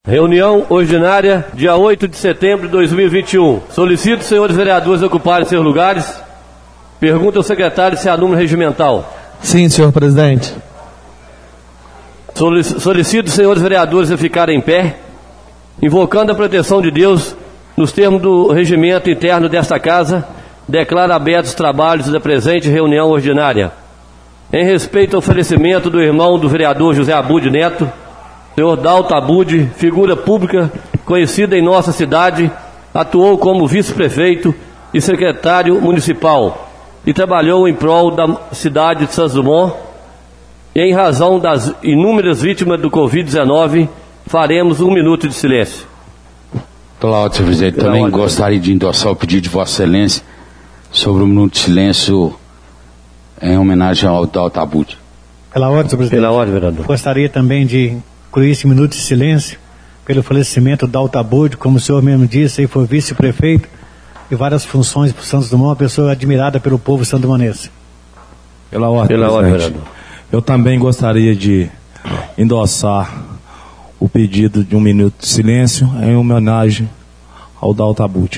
Reunião ordinária, dia 8 de setembro de 2021. Solicito, senhores vereadores, ocuparem seus lugares. Pergunta ao secretário se há número regimental. Sim, senhor presidente. Solicito, senhores vereadores, a ficarem em pé, invocando a proteção de Deus, nos termos do regimento interno desta casa, declaro abertos os trabalhos da presente reunião ordinária. Em respeito ao oferecimento do irmão do vereador José Abud Neto, senhor Dalto Abud, figura pública conhecida em nossa cidade, atuou como vice-prefeito e secretário municipal e trabalhou em prol da cidade de Santos Dumont. E em razão das inúmeras vítimas do Covid-19, faremos 1 minuto de silêncio. Cláudio, senhor presidente, também gostaria de endossar o pedido de Vossa Excelência sobre 1 minuto de silêncio em homenagem ao Dalto Abud. Pela ordem, senhor presidente. Pela ordem, vereador. Gostaria também de incluir esse minuto de silêncio pelo falecimento do Dalto Abud, como o senhor mesmo disse, ele foi vice-prefeito e várias funções para o Santos Dumont, uma pessoa admirada pelo povo santo-dumonense. Pela ordem, vereador. Eu também gostaria de endossar o pedido de 1 minuto de silêncio em homenagem ao Dalto Abud.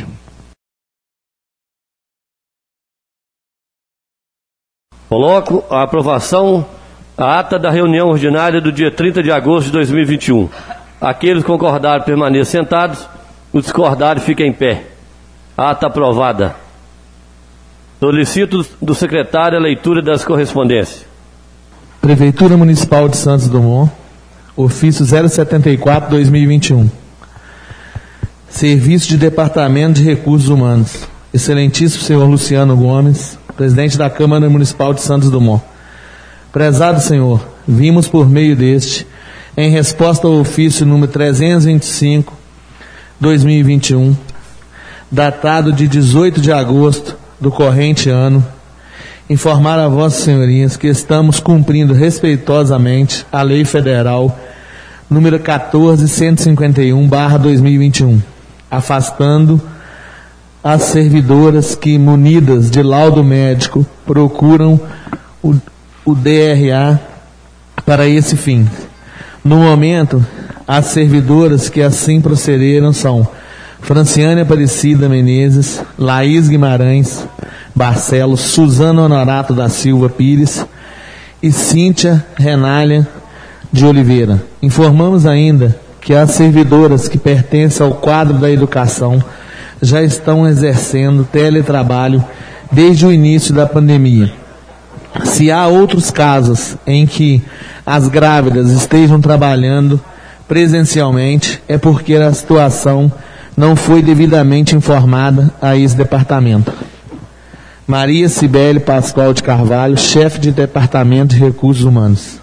Coloco a aprovação, a ata da reunião ordinária do dia 30 de agosto de 2021. Aqueles que concordarem permaneçam sentados, os discordarem fiquem em pé. Ata aprovada. Solicito do secretário a leitura das correspondências. Prefeitura Municipal de Santos Dumont, ofício 074/2021. Serviço de Departamento de Recursos Humanos. Excelentíssimo senhor Luciano Gomes, presidente da Câmara Municipal de Santos Dumont. Prezado senhor, vimos por meio deste, em resposta ao ofício número 325/2021, datado de 18 de agosto do corrente ano, informar a vossas senhorias que estamos cumprindo respeitosamente a Lei Federal número 14.151/2021, afastando as servidoras que, munidas de laudo médico, procuram o DRA para esse fim. No momento, as servidoras que assim procederam são Franciane Aparecida Menezes, Laís Guimarães Barcelos, Suzana Honorato da Silva Pires e Cíntia Renália de Oliveira. Informamos ainda que as servidoras que pertencem ao quadro da educação já estão exercendo teletrabalho desde o início da pandemia. Se há outros casos em que as grávidas estejam trabalhando presencialmente, é porque a situação não foi devidamente informada a esse departamento. Maria Cibele Pascoal de Carvalho, chefe de Departamento de Recursos Humanos.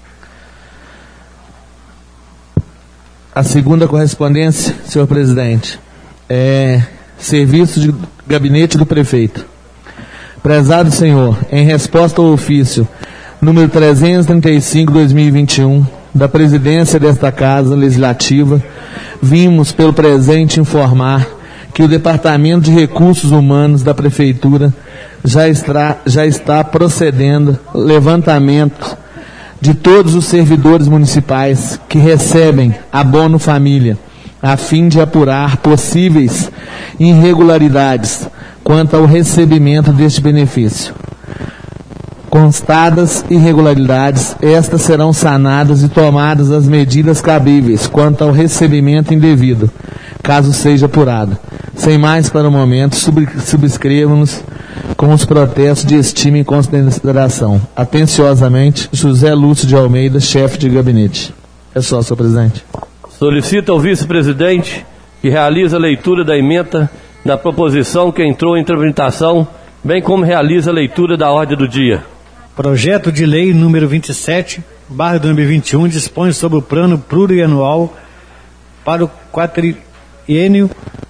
A segunda correspondência, senhor presidente, é serviço de gabinete do prefeito. Prezado senhor, em resposta ao ofício número 335/2021 da presidência desta Casa Legislativa, vimos pelo presente informar que o Departamento de Recursos Humanos da Prefeitura já está procedendo levantamento de todos os servidores municipais que recebem abono família, a fim de apurar possíveis irregularidades quanto ao recebimento deste benefício. Constadas irregularidades, estas serão sanadas e tomadas as medidas cabíveis quanto ao recebimento indevido, caso seja apurado. Sem mais para o momento, subscrevamos com os protestos de estima e consideração. Atenciosamente, José Lúcio de Almeida, chefe de gabinete. É só, senhor presidente. Solicito ao vice-presidente que realize a leitura da ementa da proposição que entrou em tramitação, bem como realize a leitura da ordem do dia. Projeto de lei número 27/2021 dispõe sobre o plano plurianual para o quadriênio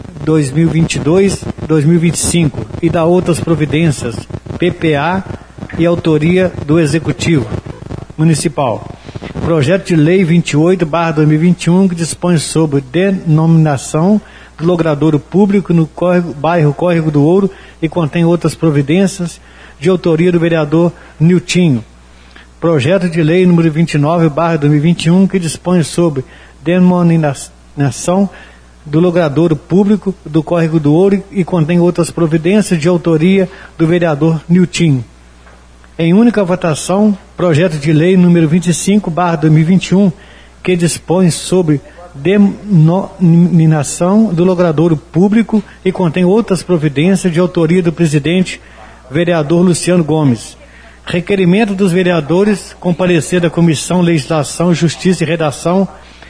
2022-2025 e da outras providências, PPA e autoria do Executivo Municipal. Projeto de lei 28/2021 que dispõe sobre denominação do logradouro público no bairro Córrego do Ouro e contém outras providências de autoria do vereador Niltinho. Projeto de lei número 29/2021 que dispõe sobre determinação do logradouro público do Córrego do Ouro e contém outras providências de autoria do vereador Nilton. Em única votação, projeto de lei número 25/2021, que dispõe sobre denominação do logradouro público e contém outras providências de autoria do presidente, vereador Luciano Gomes. Requerimento dos vereadores comparecer da Comissão Legislação, Justiça e Redação,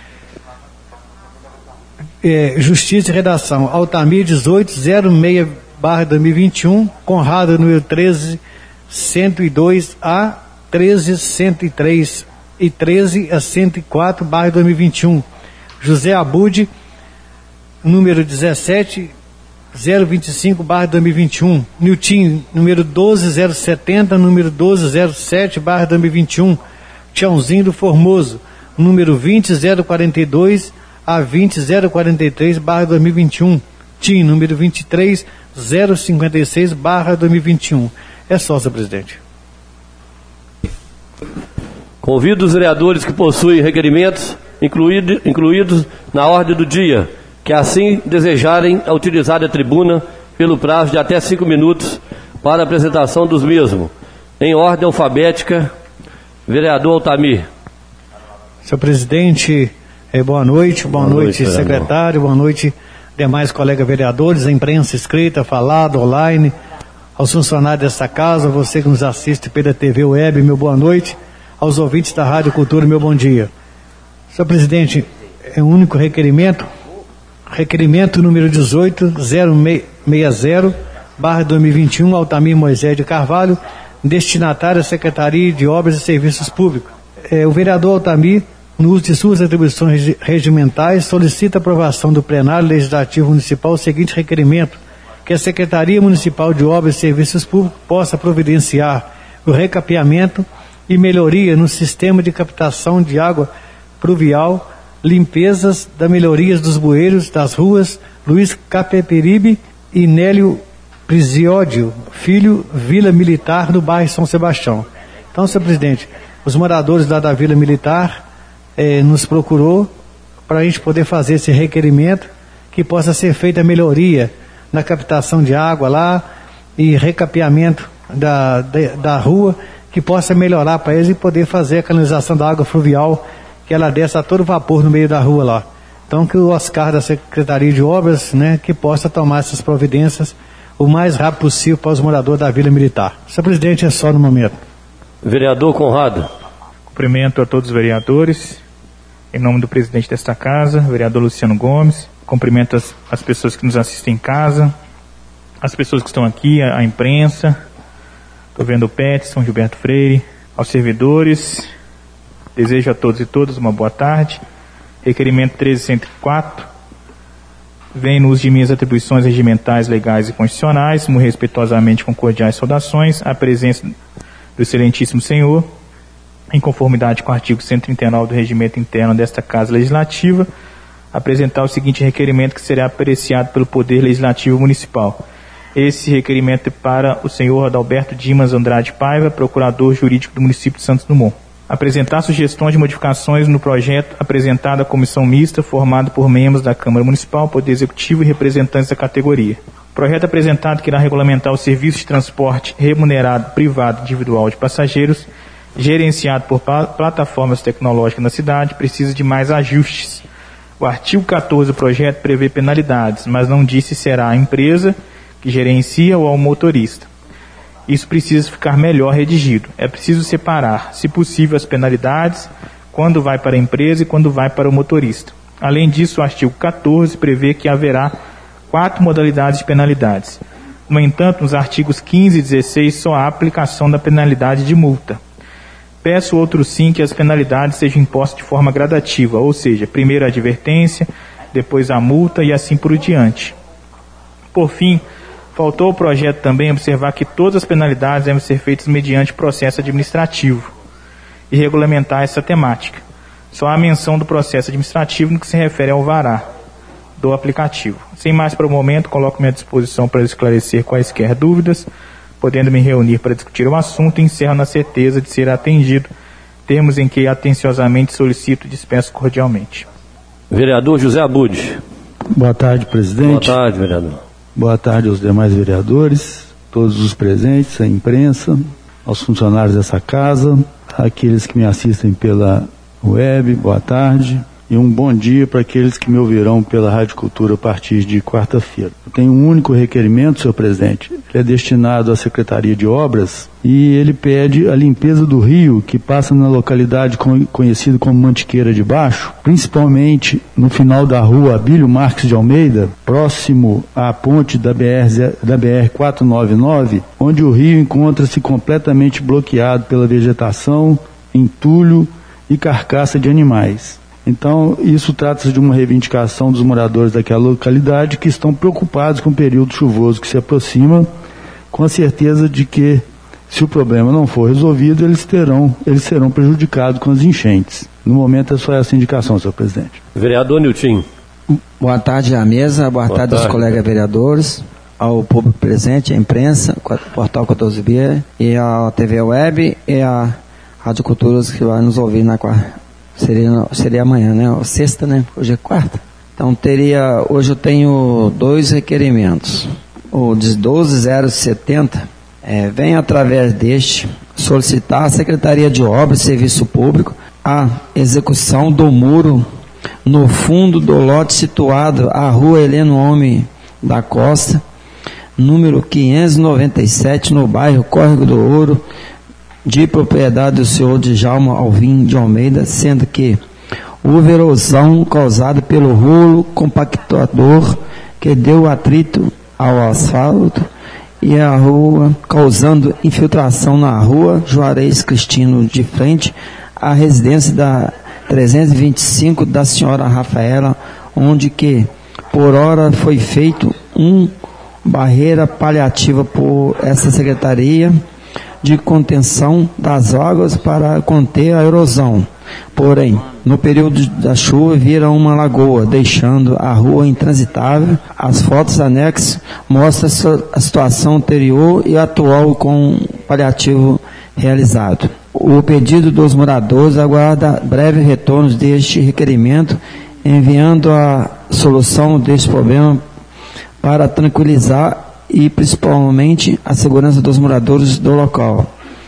Altamir 1806/2021, Conrado número 13102A, 13103 e 13/104/2021, José Abude número 17025/2021, Nilton número 12070, número 1207/2021, Tiãozinho do Formoso número 20042 a 20043/2021, TIM número 23056/2021. É só, senhor presidente. Convido os vereadores que possuem requerimentos incluídos na ordem do dia, que assim desejarem, a utilizar a tribuna pelo prazo de até 5 minutos para a apresentação dos mesmos. Em ordem alfabética, vereador Altamir. Senhor presidente, boa noite secretário, boa noite demais colegas vereadores, a imprensa escrita, falada, online, aos funcionários desta casa, você que nos assiste pela TV Web, meu boa noite, aos ouvintes da Rádio Cultura, meu bom dia. Senhor presidente, é um único requerimento número 18060/2021, Altamir Moisés de Carvalho, destinatário à Secretaria de Obras e Serviços Públicos. O vereador Altamir, no uso de suas atribuições regimentais, solicita a aprovação do plenário legislativo municipal o seguinte requerimento: que a Secretaria Municipal de Obras e Serviços Públicos possa providenciar o recapeamento e melhoria no sistema de captação de água pluvial, limpezas da melhorias dos bueiros das ruas Luiz Capeperibe e Nélio Prisiódio Filho, Vila Militar, do bairro São Sebastião. Então, senhor presidente, os moradores lá da Vila Militar nos procurou para a gente poder fazer esse requerimento, que possa ser feita a melhoria na captação de água lá e recapeamento da rua, que possa melhorar para eles e poder fazer a canalização da água fluvial, que ela desce a todo vapor no meio da rua lá. Então, que o Oscar da Secretaria de Obras, que possa tomar essas providências o mais rápido possível para os moradores da Vila Militar. Senhor presidente, é só no momento. Vereador Conrado. Cumprimento a todos os vereadores, em nome do presidente desta casa, vereador Luciano Gomes. Cumprimento as pessoas que nos assistem em casa, as pessoas que estão aqui, a imprensa. Estou vendo o Peterson, Gilberto Freire, aos servidores. Desejo a todos e todas uma boa tarde. Requerimento 1304. Vem no uso de minhas atribuições regimentais, legais e constitucionais, muito respeitosamente com cordiais saudações, à presença do excelentíssimo senhor, em conformidade com o artigo 139 do regimento interno desta Casa Legislativa, apresentar o seguinte requerimento, que será apreciado pelo Poder Legislativo Municipal. Esse requerimento é para o senhor Adalberto Dimas Andrade Paiva, procurador jurídico do município de Santos Dumont. Apresentar sugestões de modificações no projeto apresentado à comissão mista, formada por membros da Câmara Municipal, Poder Executivo e representantes da categoria. O projeto apresentado que irá regulamentar o serviço de transporte remunerado privado individual de passageiros, gerenciado por plataformas tecnológicas na cidade, precisa de mais ajustes. O artigo 14 do projeto prevê penalidades, mas não diz se será a empresa que gerencia ou ao motorista. Isso precisa ficar melhor redigido. É preciso separar, se possível, as penalidades, quando vai para a empresa e quando vai para o motorista. Além disso, o artigo 14 prevê que haverá 4 modalidades de penalidades. No entanto, nos artigos 15 e 16 só há aplicação da penalidade de multa. Peço outro sim que as penalidades sejam impostas de forma gradativa, ou seja, primeiro a advertência, depois a multa e assim por diante. Por fim, faltou ao projeto também observar que todas as penalidades devem ser feitas mediante processo administrativo e regulamentar essa temática. Só há menção do processo administrativo no que se refere ao alvará do aplicativo. Sem mais para o momento, coloco-me à disposição para esclarecer quaisquer dúvidas, podendo me reunir para discutir o assunto e encerro na certeza de ser atendido, termos em que atenciosamente solicito e dispenso cordialmente. Vereador José Abud. Boa tarde, presidente. Boa tarde, vereador. Boa tarde aos demais vereadores, todos os presentes, a imprensa, aos funcionários dessa casa, aqueles que me assistem pela web, boa tarde. E um bom dia para aqueles que me ouvirão pela Rádio Cultura a partir de quarta-feira. Eu tenho um único requerimento, senhor presidente. Ele é destinado à Secretaria de Obras e ele pede a limpeza do rio que passa na localidade conhecida como Mantiqueira de Baixo, principalmente no final da rua Abílio Marques de Almeida, próximo à ponte da BR-499, onde o rio encontra-se completamente bloqueado pela vegetação, entulho e carcaça de animais. Então, isso trata-se de uma reivindicação dos moradores daquela localidade que estão preocupados com o período chuvoso que se aproxima, com a certeza de que, se o problema não for resolvido, eles serão prejudicados com as enchentes. No momento é só essa indicação, senhor presidente. Vereador Nilton. Boa tarde à mesa, boa tarde aos colegas vereadores, ao público presente, à imprensa, ao Portal 14B, e à TV Web e à Rádio Culturas que vai nos ouvir na quarta. Seria amanhã, né? Sexta, né? Hoje é quarta. Então hoje eu tenho 2 requerimentos. O de 12070 vem através deste solicitar à Secretaria de Obras e Serviço Público a execução do muro no fundo do lote situado à Rua Heleno Homem da Costa, número 597, no bairro Córrego do Ouro, de propriedade do senhor Djalma Alvim de Almeida, sendo que houve erosão causada pelo rolo compactador que deu atrito ao asfalto e a rua, causando infiltração na rua Juarez Cristino, de frente à residência da 325 da senhora Rafaela, onde que por hora foi feito barreira paliativa por essa secretaria de contenção das águas para conter a erosão. Porém, no período da chuva vira uma lagoa, deixando a rua intransitável. As fotos anexas mostram a situação anterior e atual com o paliativo realizado. O pedido dos moradores aguarda breve retorno deste requerimento, enviando a solução deste problema para tranquilizar e principalmente a segurança dos moradores do local.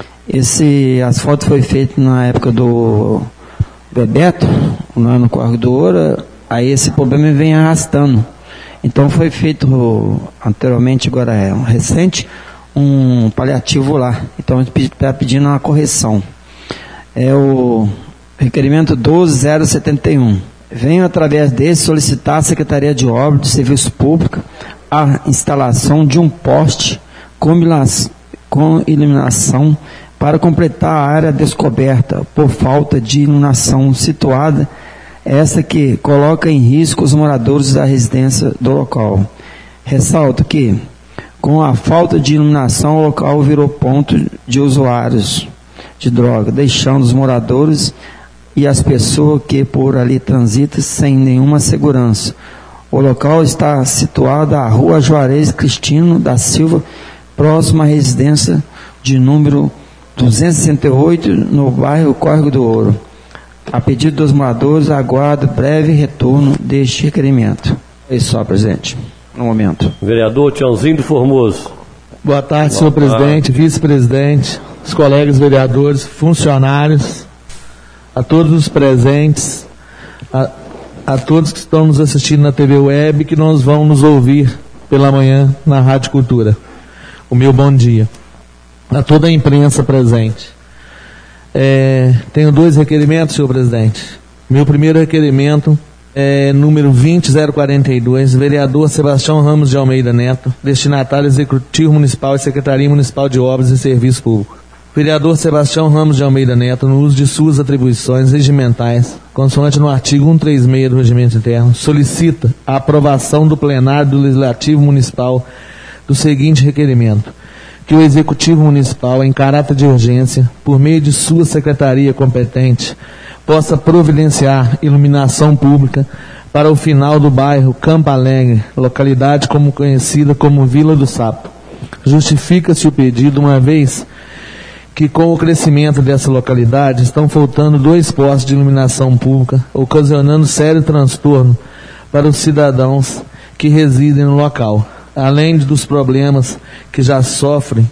Esse asfalto foi feito na época do Bebeto, lá no Córrego do Ouro, aí esse problema vem arrastando. Então foi feito anteriormente, agora recente, um paliativo lá. Então a gente está pedindo uma correção. É o requerimento 12071. Venho através desse solicitar à Secretaria de Obras de Serviço Público a instalação de um poste com iluminação para completar a área descoberta por falta de iluminação situada, essa que coloca em risco os moradores da residência do local. Ressalto que, com a falta de iluminação, o local virou ponto de usuários de droga, deixando os moradores e as pessoas que por ali transitam sem nenhuma segurança. O local está situado à Rua Juarez Cristino da Silva, próximo à residência de número 268, no bairro Córrego do Ouro. A pedido dos moradores, aguardo breve retorno deste requerimento. É isso só, presidente, no momento. Vereador Tiãozinho do Formoso. Boa tarde, senhor presidente, vice-presidente, os colegas vereadores, funcionários, a todos os presentes, a todos que estão nos assistindo na TV Web, que nós vão nos ouvir pela manhã na Rádio Cultura. O meu bom dia. A toda a imprensa presente. Tenho 2 requerimentos, senhor presidente. Meu primeiro requerimento é número 20042, vereador Sebastião Ramos de Almeida Neto, destinatário Executivo Municipal e Secretaria Municipal de Obras e Serviço Público. Vereador Sebastião Ramos de Almeida Neto, no uso de suas atribuições regimentais, consoante no artigo 136 do Regimento Interno, solicita a aprovação do plenário do Legislativo Municipal do seguinte requerimento: que o Executivo Municipal, em caráter de urgência, por meio de sua secretaria competente, possa providenciar iluminação pública para o final do bairro Campo Alegre, localidade conhecida como Vila do Sapo. Justifica-se o pedido, uma vez que com o crescimento dessa localidade estão faltando 2 postos de iluminação pública, ocasionando sério transtorno para os cidadãos que residem no local. Além dos problemas que já sofrem,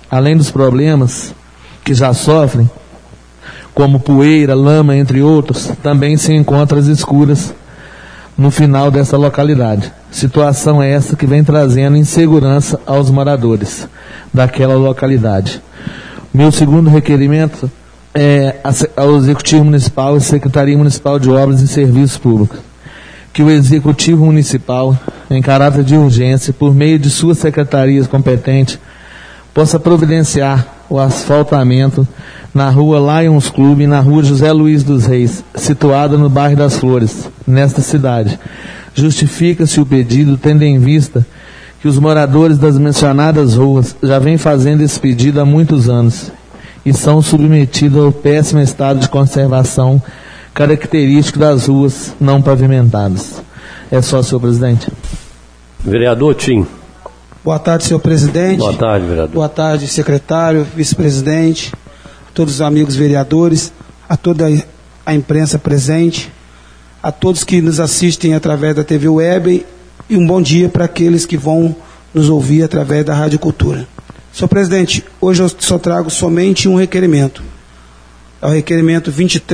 como poeira, lama, entre outros, também se encontram as escuras no final dessa localidade. Situação essa que vem trazendo insegurança aos moradores daquela localidade. Meu segundo requerimento é ao Executivo Municipal e Secretaria Municipal de Obras e Serviços Públicos, que o Executivo Municipal, em caráter de urgência, por meio de suas secretarias competentes, possa providenciar o asfaltamento na rua Lions Club e na rua José Luiz dos Reis, situada no bairro das Flores, nesta cidade. Justifica-se o pedido, tendo em vista que os moradores das mencionadas ruas já vêm fazendo esse pedido há muitos anos e são submetidos ao péssimo estado de conservação característico das ruas não pavimentadas. É só, senhor presidente. Vereador Tim. Boa tarde, senhor presidente. Boa tarde, vereador. Boa tarde, secretário, vice-presidente, a todos os amigos vereadores, a toda a imprensa presente, a todos que nos assistem através da TV Web e um bom dia para aqueles que vão nos ouvir através da Rádio Cultura. Senhor presidente, hoje eu só trago somente um requerimento. É o requerimento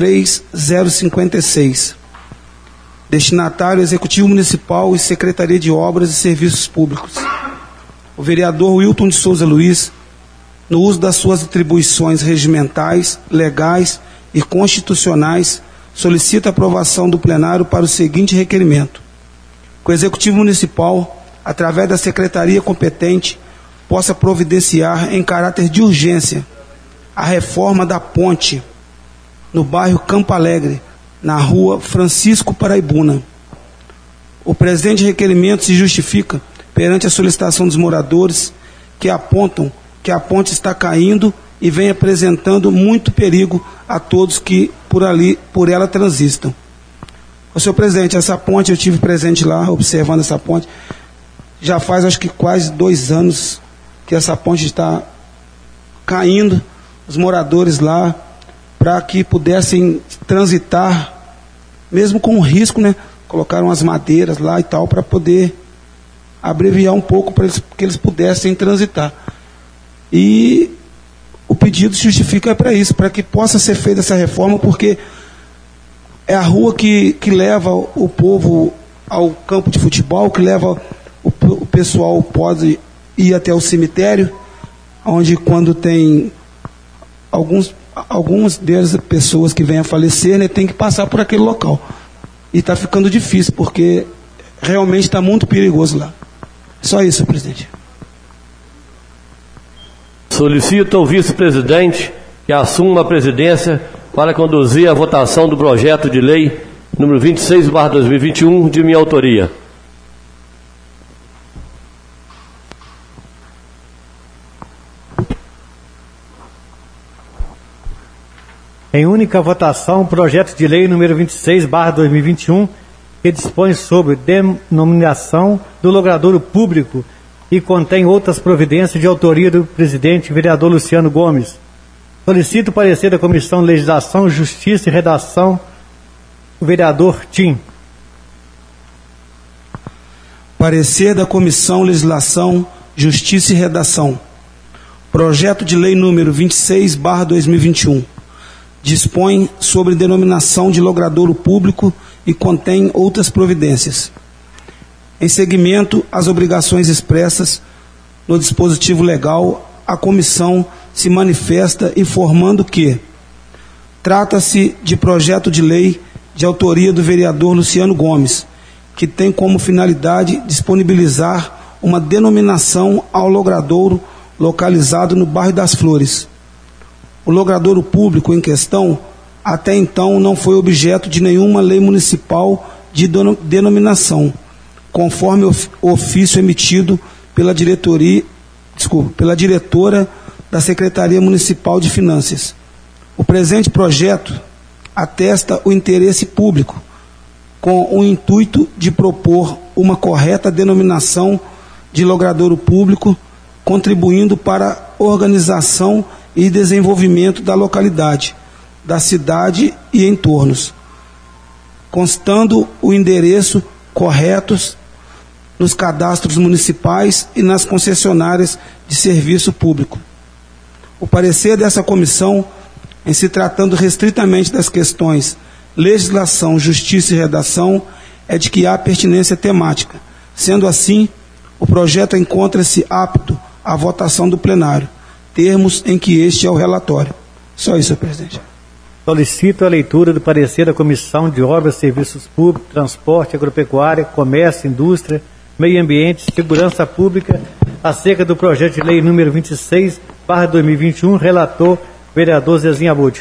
23056. Destinatário Executivo Municipal e Secretaria de Obras e Serviços Públicos. O vereador Wilton de Souza Luiz, no uso das suas atribuições regimentais, legais e constitucionais, solicita a aprovação do plenário para o seguinte requerimento: que o Executivo Municipal, através da Secretaria competente, possa providenciar em caráter de urgência a reforma da ponte no bairro Campo Alegre, na rua Francisco Paraibuna. O presente requerimento se justifica perante a solicitação dos moradores que apontam que a ponte está caindo e vem apresentando muito perigo a todos que por ela transitam. Senhor presidente, essa ponte, eu tive presente lá, observando essa ponte, já faz acho que quase 2 anos que essa ponte está caindo, os moradores lá, para que pudessem transitar, mesmo com risco, né? Colocaram as madeiras lá e tal, para poder abreviar um pouco, para que eles pudessem transitar. E o pedido se justifica para isso, para que possa ser feita essa reforma, porque é a rua que leva o povo ao campo de futebol, que leva o pessoal pode ir até o cemitério, onde quando tem algumas delas, pessoas que vêm a falecer, né, tem que passar por aquele local. E está ficando difícil, porque realmente está muito perigoso lá. Só isso, senhor presidente. Solicito ao vice-presidente que assuma a presidência para conduzir a votação do projeto de lei número 26/2021, de minha autoria. Em única votação, o projeto de lei número 26/2021, que dispõe sobre denominação do logradouro público e contém outras providências de autoria do presidente vereador Luciano Gomes. Solicito o parecer da Comissão de Legislação, Justiça e Redação, o vereador Tim. Parecer da Comissão Legislação, Justiça e Redação. Projeto de lei número 26/2021. Dispõe sobre denominação de logradouro público e contém outras providências. Em seguimento às obrigações expressas no dispositivo legal, a comissão se manifesta informando que trata-se de projeto de lei de autoria do vereador Luciano Gomes, que tem como finalidade disponibilizar uma denominação ao logradouro localizado no bairro das Flores. O logradouro público em questão, até então, não foi objeto de nenhuma lei municipal de denominação, conforme o ofício emitido pela diretora da Secretaria Municipal de Finanças. O presente projeto atesta o interesse público, com o intuito de propor uma correta denominação de logradouro público, contribuindo para a organização e desenvolvimento da localidade, da cidade e entornos, constando o endereço corretos nos cadastros municipais e nas concessionárias de serviço público. O parecer dessa comissão, em se tratando restritamente das questões legislação, justiça e redação, é de que há pertinência temática. Sendo assim, o projeto encontra-se apto à votação do plenário, termos em que este é o relatório. Só isso, senhor presidente. Solicito a leitura do parecer da Comissão de Obras, Serviços Públicos, Transporte, Agropecuária, Comércio, Indústria, Meio Ambiente e Segurança Pública acerca do projeto de lei número 26/2021, relator vereador Zezinho Abud.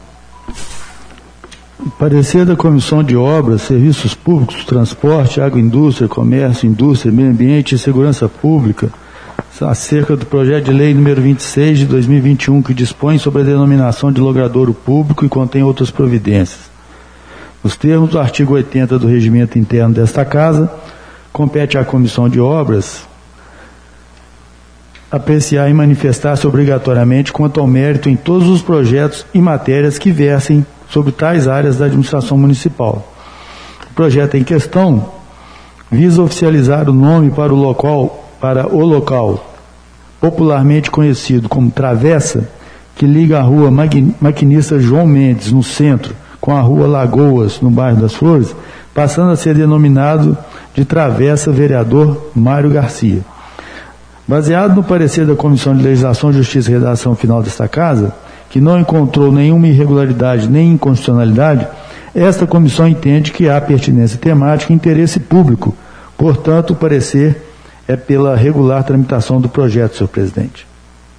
Parecer da Comissão de Obras, Serviços Públicos, Transporte, Agroindústria, Comércio, Indústria, Meio Ambiente e Segurança Pública acerca do projeto de lei número 26 de 2021, que dispõe sobre a denominação de logradouro público e contém outras providências. Nos termos do artigo 80 do regimento interno desta Casa, compete à Comissão de Obras apreciar e manifestar-se obrigatoriamente quanto ao mérito em todos os projetos e matérias que versem sobre tais áreas da administração municipal. O projeto em questão visa oficializar o nome para o local popularmente conhecido como Travessa, que liga a rua Maquinista João Mendes, no centro, com a rua Lagoas, no bairro das Flores, passando a ser denominado de Travessa Vereador Mário Garcia. Baseado no parecer da Comissão de Legislação, Justiça e Redação final desta Casa, que não encontrou nenhuma irregularidade nem inconstitucionalidade, esta comissão entende que há pertinência temática e interesse público. Portanto, o parecer é pela regular tramitação do projeto, senhor presidente.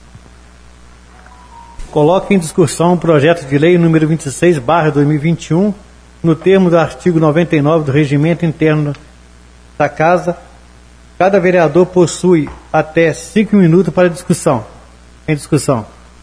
Coloque em discussão o projeto de lei número 26/2021, no termo do artigo 99 do Regimento Interno da Casa. Cada vereador possui até 5 minutos para discussão. Em discussão.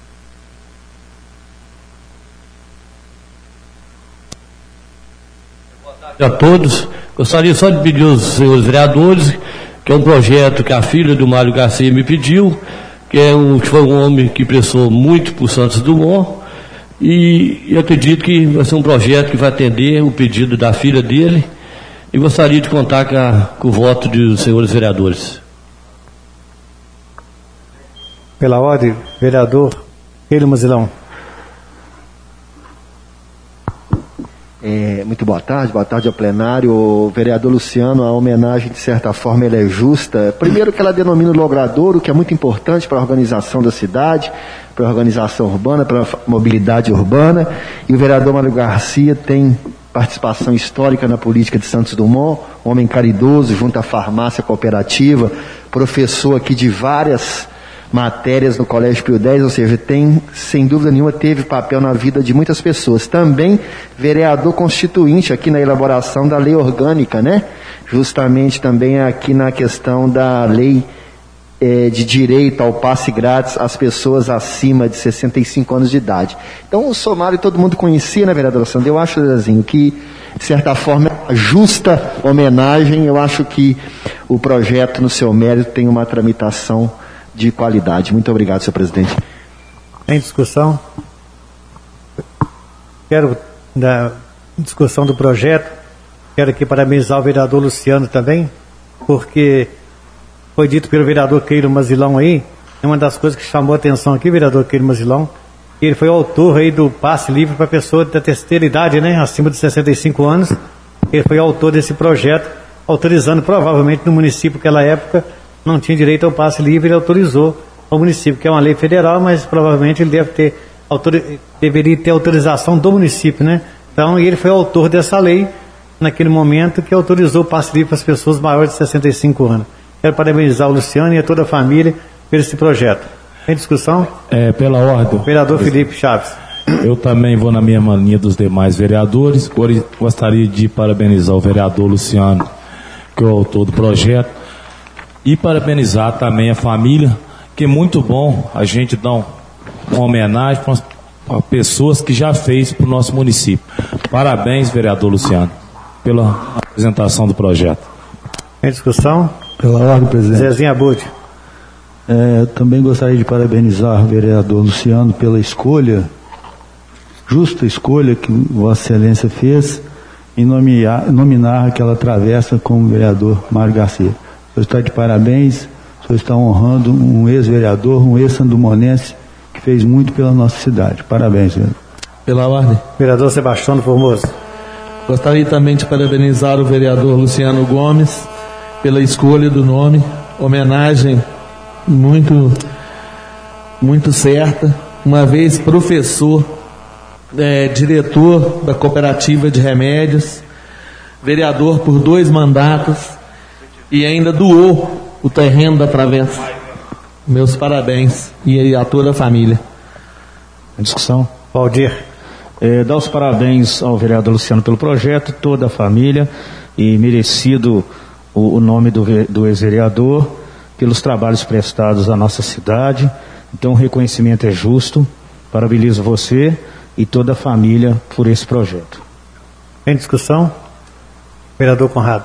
Boa tarde a todos. Gostaria só de pedir aos senhores vereadores, que é um projeto que a filha do Mário Garcia me pediu, que foi um homem que prestou muito por Santos Dumont, e eu acredito que vai ser um projeto que vai atender o pedido da filha dele, e gostaria de contar com o voto dos senhores vereadores. Pela ordem, vereador Keilo Mazilão. Muito boa tarde ao plenário. O vereador Luciano, a homenagem, de certa forma, ela é justa. Primeiro que ela denomina o logradouro, que é muito importante para a organização da cidade, para a organização urbana, para a mobilidade urbana, e o vereador Mário Garcia tem participação histórica na política de Santos Dumont, homem caridoso, junto à farmácia cooperativa, professor aqui de várias matérias no Colégio Pio X, ou seja, sem dúvida nenhuma, teve papel na vida de muitas pessoas. Também vereador constituinte aqui na elaboração da lei orgânica, né? Justamente também aqui na questão da lei de direito ao passe grátis às pessoas acima de 65 anos de idade. Então, o Somário todo mundo conhecia, né, vereador Sandro? Eu acho, Zezinho, que, de certa forma, é uma justa homenagem. Eu acho que o projeto, no seu mérito, tem uma tramitação de qualidade. Muito obrigado, senhor presidente. Em discussão? Quero, na discussão do projeto, quero aqui parabenizar o vereador Luciano também, porque foi dito pelo vereador Keilo Mazilão aí, é uma das coisas que chamou a atenção aqui, vereador Keilo Mazilão, que ele foi autor aí do passe livre para pessoa da terceira idade, né, acima de 65 anos. Ele foi autor desse projeto, autorizando provavelmente no município naquela época não tinha direito ao passe livre, ele autorizou ao município, que é uma lei federal, mas provavelmente ele deveria ter autorização do município, né? Então, ele foi autor dessa lei naquele momento que autorizou o passe livre para as pessoas maiores de 65 anos. Quero parabenizar o Luciano e a toda a família por esse projeto. Em discussão? Pela ordem. Vereador Felipe Chaves. Eu também vou na mesma linha dos demais vereadores. Gostaria de parabenizar o vereador Luciano, que é o autor do projeto, e parabenizar também a família, que é muito bom a gente dar uma homenagem para pessoas que já fez para o nosso município. Parabéns, vereador Luciano, pela apresentação do projeto. Em discussão? Pela ordem, presidente. Zezinho Abud. Também gostaria de parabenizar o vereador Luciano pela justa escolha que Vossa Excelência fez em nominar aquela travessa como vereador Mário Garcia. O senhor está de parabéns, o senhor está honrando um ex-vereador, um ex-sandumonense que fez muito pela nossa cidade. Parabéns, vereador. Pela ordem. Vereador Sebastião Formoso. Gostaria também de parabenizar o vereador Luciano Gomes pela escolha do nome, homenagem muito certa, uma vez professor, diretor da cooperativa de remédios, vereador por 2 mandatos e ainda doou o terreno da travessa. Meus parabéns e a toda a família. A discussão. Valdir. Dar os parabéns ao vereador Luciano pelo projeto, toda a família, e merecido o nome do ex-vereador pelos trabalhos prestados à nossa cidade. Então o reconhecimento é justo. Parabenizo você e toda a família por esse projeto. Em discussão, vereador Conrado.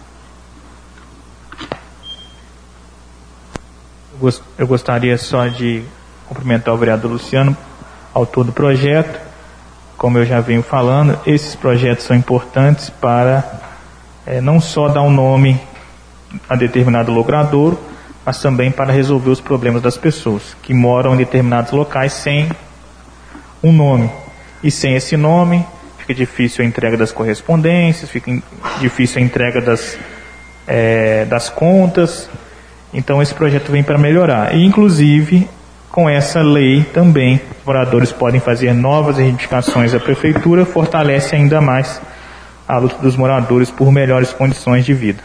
Eu gostaria só de cumprimentar o vereador Luciano, autor do projeto. Como eu já venho falando, esses projetos são importantes para não só dar um nome a determinado logradouro, mas também para resolver os problemas das pessoas que moram em determinados locais sem um nome. E sem esse nome, fica difícil a entrega das correspondências, fica difícil a entrega das contas. Então esse projeto vem para melhorar. E inclusive, com essa lei também, os moradores podem fazer novas reivindicações à prefeitura, fortalece ainda mais a luta dos moradores por melhores condições de vida.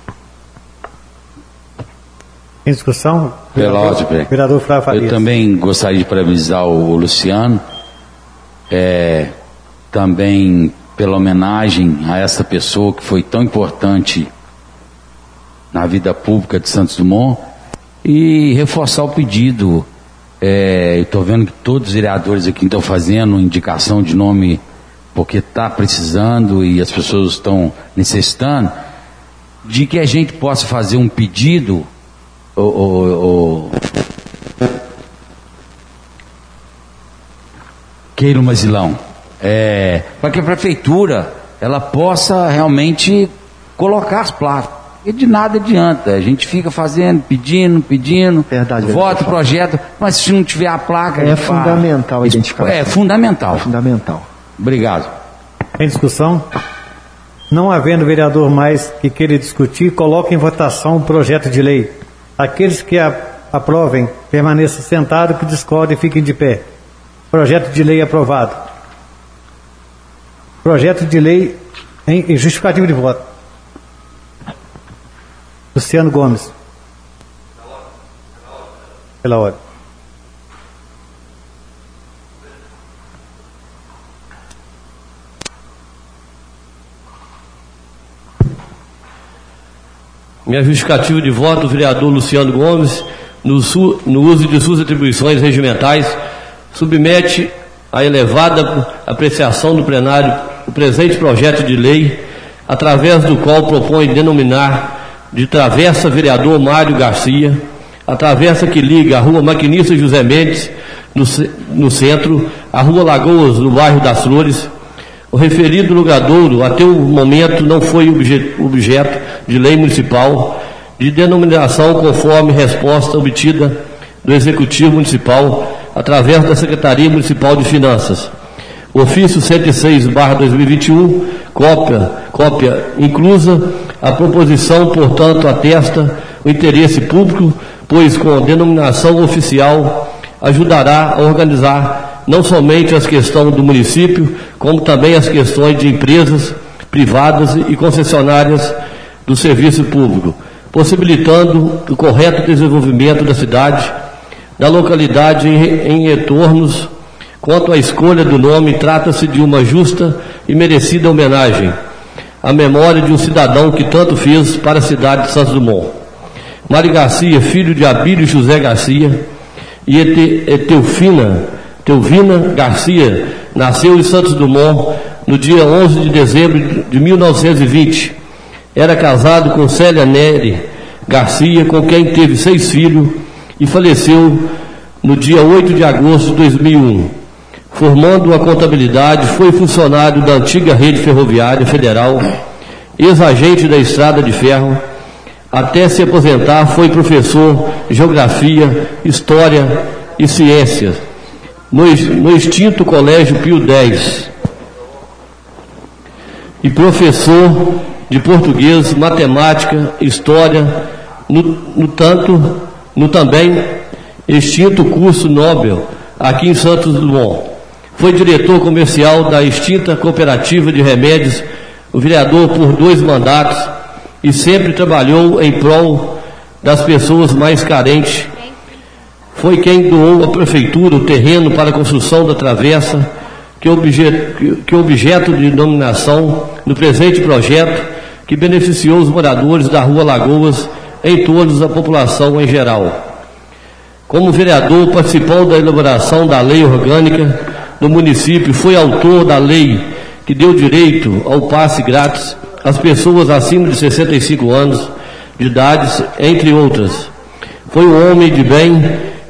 Em discussão, vereador Flávio Farias. Eu também gostaria de parabenizar o Luciano, também pela homenagem a essa pessoa que foi tão importante na vida pública de Santos Dumont, e reforçar o pedido. Eu estou vendo que todos os vereadores aqui estão fazendo indicação de nome porque está precisando e as pessoas estão necessitando, de que a gente possa fazer um pedido Queiro Mazilão, para que a prefeitura ela possa realmente colocar as placas. E de nada adianta, a gente fica fazendo, pedindo, verdade, vota o projeto, mas se não tiver a placa... É fundamental a identificação. É fundamental. Obrigado. Em discussão, não havendo vereador mais que queira discutir, coloque em votação o projeto de lei. Aqueles que aprovem, permaneçam sentados, que discordem, fiquem de pé. Projeto de lei aprovado. Projeto de lei em justificativo de voto. Luciano Gomes. Pela ordem. Minha justificativa de voto, o vereador Luciano Gomes, no uso de suas atribuições regimentais, submete à elevada apreciação do plenário o presente projeto de lei, através do qual propõe denominar de Travessa Vereador Mário Garcia, a travessa que liga a Rua Maquinista José Mendes, no centro, a Rua Lagoas, no bairro das Flores. O referido logradouro, até o momento, não foi objeto de lei municipal de denominação conforme resposta obtida do Executivo Municipal através da Secretaria Municipal de Finanças. Ofício 106/2021, cópia inclusa, a proposição, portanto, atesta o interesse público, pois com denominação oficial ajudará a organizar não somente as questões do município, como também as questões de empresas privadas e concessionárias do serviço público, possibilitando o correto desenvolvimento da cidade, da localidade em entornos. Quanto à escolha do nome, trata-se de uma justa e merecida homenagem à memória de um cidadão que tanto fez para a cidade de Santos Dumont. Mário Garcia, filho de Abílio José Garcia e Teuvina Garcia, nasceu em Santos Dumont no dia 11 de dezembro de 1920. Era casado com Célia Nery Garcia, com quem teve 6 filhos e faleceu no dia 8 de agosto de 2001. Formando a contabilidade, foi funcionário da antiga rede ferroviária federal, ex-agente da Estrada de Ferro. Até se aposentar, foi professor de Geografia, História e Ciências no extinto Colégio Pio X, e professor de Português, Matemática, História, no também extinto curso Nobel, aqui em Santos Dumont. Foi diretor comercial da extinta Cooperativa de Remédios, o vereador por 2 mandatos, e sempre trabalhou em prol das pessoas mais carentes. Foi quem doou à prefeitura o terreno para a construção da travessa, que é objeto de denominação no presente projeto, que beneficiou os moradores da Rua Lagoas, em torno da população em geral. Como vereador, participou da elaboração da lei orgânica do município, foi autor da lei que deu direito ao passe grátis às pessoas acima de 65 anos de idade, entre outras. Foi um homem de bem,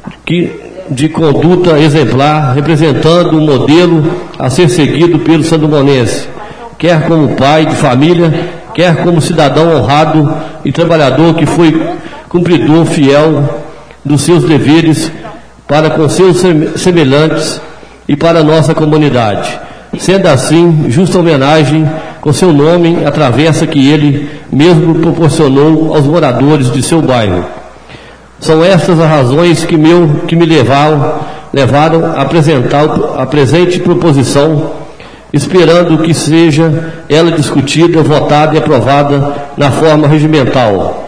de conduta exemplar, representando um modelo a ser seguido pelo sandomonense, quer como pai de família, quer como cidadão honrado e trabalhador, que foi cumpridor fiel dos seus deveres para com seus semelhantes e para a nossa comunidade. Sendo assim, justa homenagem com seu nome à travessa que ele mesmo proporcionou aos moradores de seu bairro. São estas as razões que me levaram a apresentar a presente proposição, esperando que seja ela discutida, votada e aprovada na forma regimental.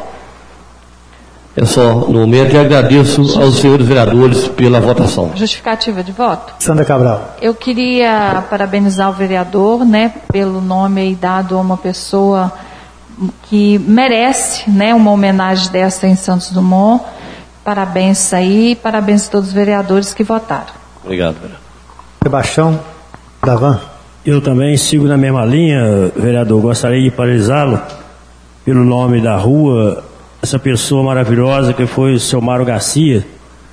É só no momento, e agradeço aos senhores vereadores pela votação. Justificativa de voto. Sandra Cabral. Eu queria parabenizar o vereador, pelo nome aí dado a uma pessoa que merece, uma homenagem dessa em Santos Dumont. Parabéns aí, parabéns a todos os vereadores que votaram. Obrigado, vereador. Sebastião Davan. Eu também sigo na mesma linha, vereador. Gostaria de parabenizá-lo pelo nome da rua, essa pessoa maravilhosa que foi o seu Mário Garcia,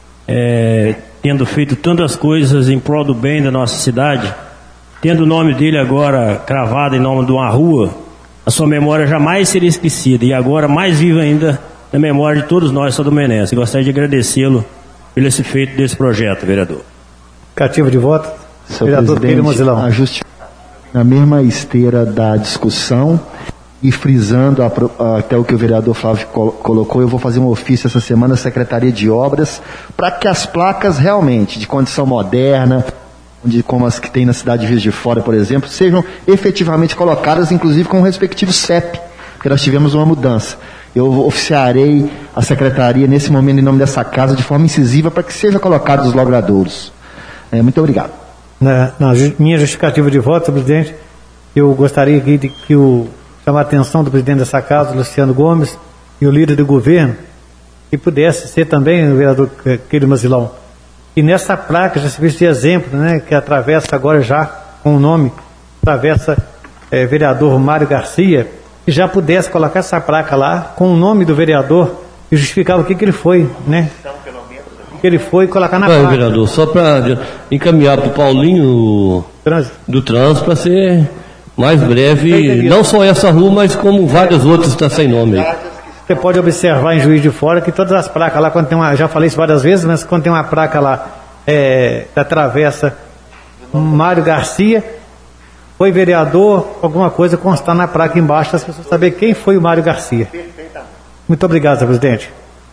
tendo feito tantas coisas em prol do bem da nossa cidade, tendo o nome dele agora cravado em nome de uma rua, a sua memória jamais seria esquecida, e agora mais viva ainda na memória de todos nós sandomenenses. Gostaria de agradecê-lo pelo esse feito desse projeto, vereador. Cativa de voto. Senhor Vereador Pedro presidente, Mozilão. ajuste na mesma esteira da discussão e frisando até o que o vereador Flávio colocou, eu vou fazer um ofício essa semana à Secretaria de Obras para que as placas realmente de condição moderna, como as que tem na cidade de Juiz de Fora, por exemplo, sejam efetivamente colocadas, inclusive com o respectivo CEP, porque nós tivemos uma mudança. Eu oficiarei a Secretaria nesse momento em nome dessa casa de forma incisiva para que sejam colocados os logradouros. Muito obrigado. Na minha justificativa de voto, presidente, eu gostaria aqui de chamar a atenção do presidente dessa casa, Luciano Gomes, e o líder do governo, que pudesse ser também o vereador Keilo Mazilão. E nessa placa já se viu de exemplo, que atravessa agora já com o nome, atravessa vereador Mário Garcia, que já pudesse colocar essa placa lá com o nome do vereador e justificava o que ele foi, que ele foi colocar na placa. Vereador, só para encaminhar para o Paulinho do Trânsito para ser mais breve, não só essa rua, mas como várias outras estão sem nome aí. Você pode observar em Juiz de Fora que todas as placas lá, quando tem já falei isso várias vezes, mas quando tem uma placa lá da travessa Mário Garcia, foi vereador, alguma coisa constar na placa embaixo, para as pessoas saberem quem foi o Mário Garcia. Muito obrigado, senhor presidente.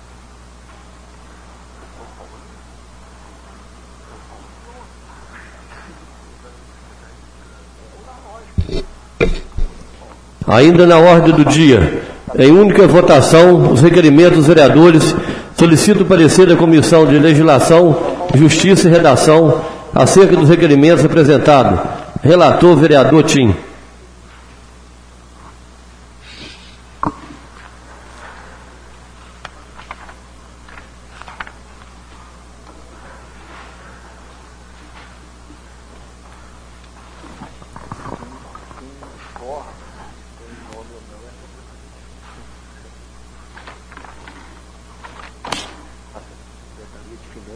Ainda na ordem do dia, em única votação, os requerimentos dos vereadores, solicito o parecer da Comissão de Legislação, Justiça e Redação acerca dos requerimentos apresentados. Relator, vereador Tim.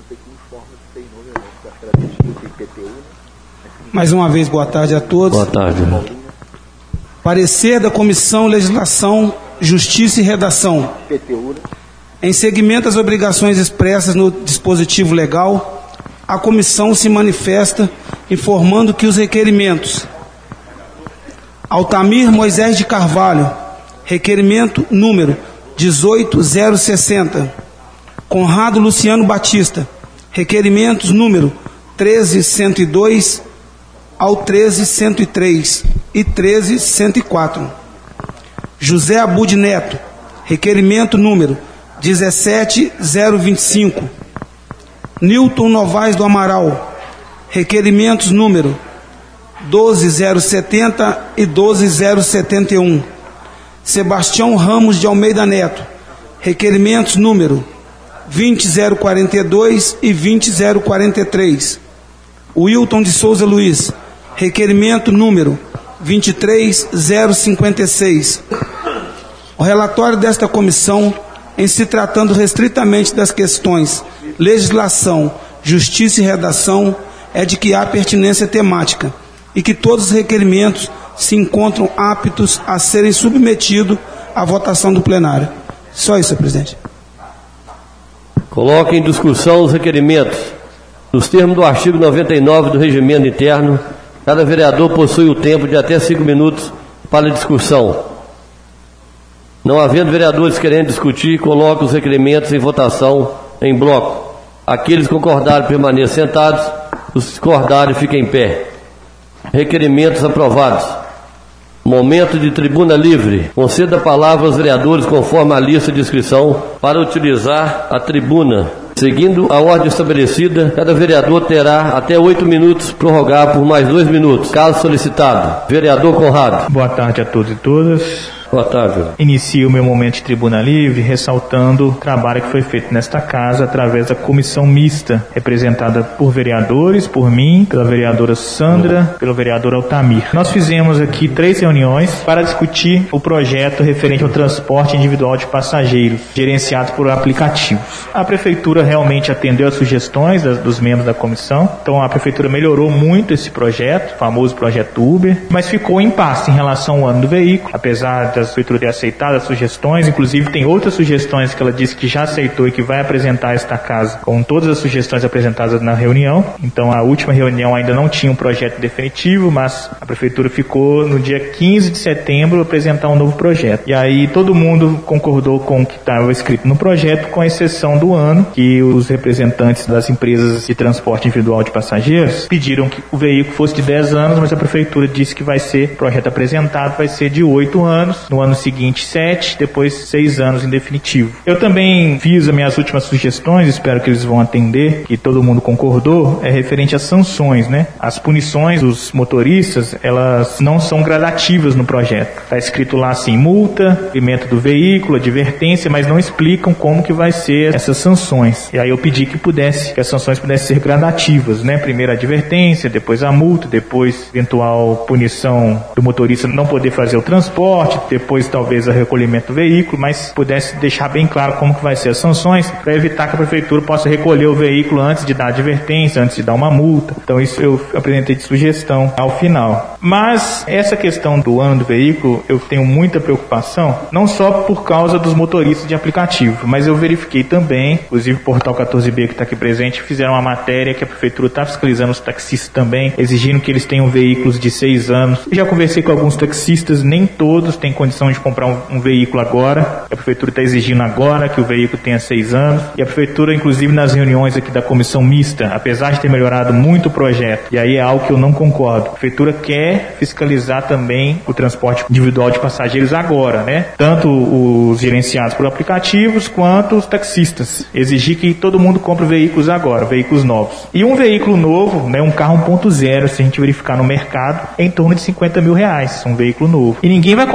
Mais uma vez, boa tarde a todos. Boa tarde. Parecer da Comissão Legislação, Justiça e Redação. Em seguimento às obrigações expressas no dispositivo legal, a comissão se manifesta informando que os requerimentos: Altamir Moisés de Carvalho, requerimento número 18060. Conrado Luciano Batista, requerimentos número 13102 ao 13103 e 13104. José Abud Neto, requerimento número 17025. Nilton Novaes do Amaral, requerimentos número 12070 e 12071. Sebastião Ramos de Almeida Neto, requerimentos número 20042 e 20043. Wilton de Souza Luiz, requerimento número 23056. O relatório desta comissão, em se tratando restritamente das questões legislação, justiça e redação, é de que há pertinência temática e que todos os requerimentos se encontram aptos a serem submetidos à votação do plenário. Só isso, senhor presidente. Coloque em discussão os requerimentos. Nos termos do artigo 99 do Regimento Interno, cada vereador possui o tempo de até 5 minutos para discussão. Não havendo vereadores querendo discutir, coloque os requerimentos em votação em bloco. Aqueles que concordarem permaneçam sentados, os que discordarem fiquem em pé. Requerimentos aprovados. Momento de tribuna livre. Conceda a palavra aos vereadores conforme a lista de inscrição para utilizar a tribuna. Seguindo a ordem estabelecida, cada vereador terá até 8 minutos, prorrogar por mais 2 minutos, caso solicitado. Vereador Conrado. Boa tarde a todos e todas. Boa tarde. Inicio o meu momento de tribuna livre ressaltando o trabalho que foi feito nesta casa através da comissão mista, representada por vereadores, por mim, pela vereadora Sandra, pelo vereador Altamir. Nós fizemos aqui 3 reuniões para discutir o projeto referente ao transporte individual de passageiros, gerenciado por aplicativos. A prefeitura realmente atendeu às sugestões dos membros da comissão, então a prefeitura melhorou muito esse projeto, o famoso projeto Uber, mas ficou em impasse em relação ao ano do veículo, apesar da prefeitura ter aceitado as sugestões, inclusive tem outras sugestões que ela disse que já aceitou e que vai apresentar a esta casa com todas as sugestões apresentadas na reunião. Então a última reunião ainda não tinha um projeto definitivo, mas a prefeitura ficou no dia 15 de setembro a apresentar um novo projeto. E aí todo mundo concordou com o que estava escrito no projeto, com exceção do ano, que os representantes das empresas de transporte individual de passageiros pediram que o veículo fosse de 10 anos, mas a prefeitura disse que vai ser, o projeto apresentado vai ser de 8 anos, no ano seguinte 7, depois 6 anos em definitivo. Eu também fiz as minhas últimas sugestões, espero que eles vão atender, que todo mundo concordou, é referente às sanções, né? As punições dos motoristas, elas não são gradativas no projeto. Está escrito lá assim, multa, pimenta do veículo, advertência, mas não explicam como que vai ser essas sanções. E aí eu pedi que as sanções pudessem ser gradativas, né? Primeiro a advertência, depois a multa, depois eventual punição do motorista não poder fazer o transporte, depois talvez o recolhimento do veículo, mas pudesse deixar bem claro como que vai ser as sanções, para evitar que a prefeitura possa recolher o veículo antes de dar advertência, antes de dar uma multa. Então isso eu apresentei de sugestão ao final. Mas essa questão do ano do veículo, eu tenho muita preocupação, não só por causa dos motoristas de aplicativo, mas eu verifiquei também, inclusive o Portal 14B que está aqui presente, fizeram uma matéria que a prefeitura está fiscalizando os taxistas também, exigindo que eles tenham veículos de 6 anos. Eu já conversei com alguns taxistas, nem todos têm condição de comprar um veículo agora. A prefeitura está exigindo agora que o veículo tenha 6 anos. E a prefeitura, inclusive nas reuniões aqui da comissão mista, apesar de ter melhorado muito o projeto, e aí é algo que eu não concordo, a prefeitura quer fiscalizar também o transporte individual de passageiros agora, né? Tanto os gerenciados por aplicativos quanto os taxistas. Exigir que todo mundo compre veículos agora, veículos novos. E um veículo novo, né, um carro 1.0, se a gente verificar no mercado, é em torno de R$50 mil, um veículo novo. E ninguém vai comprar um veículo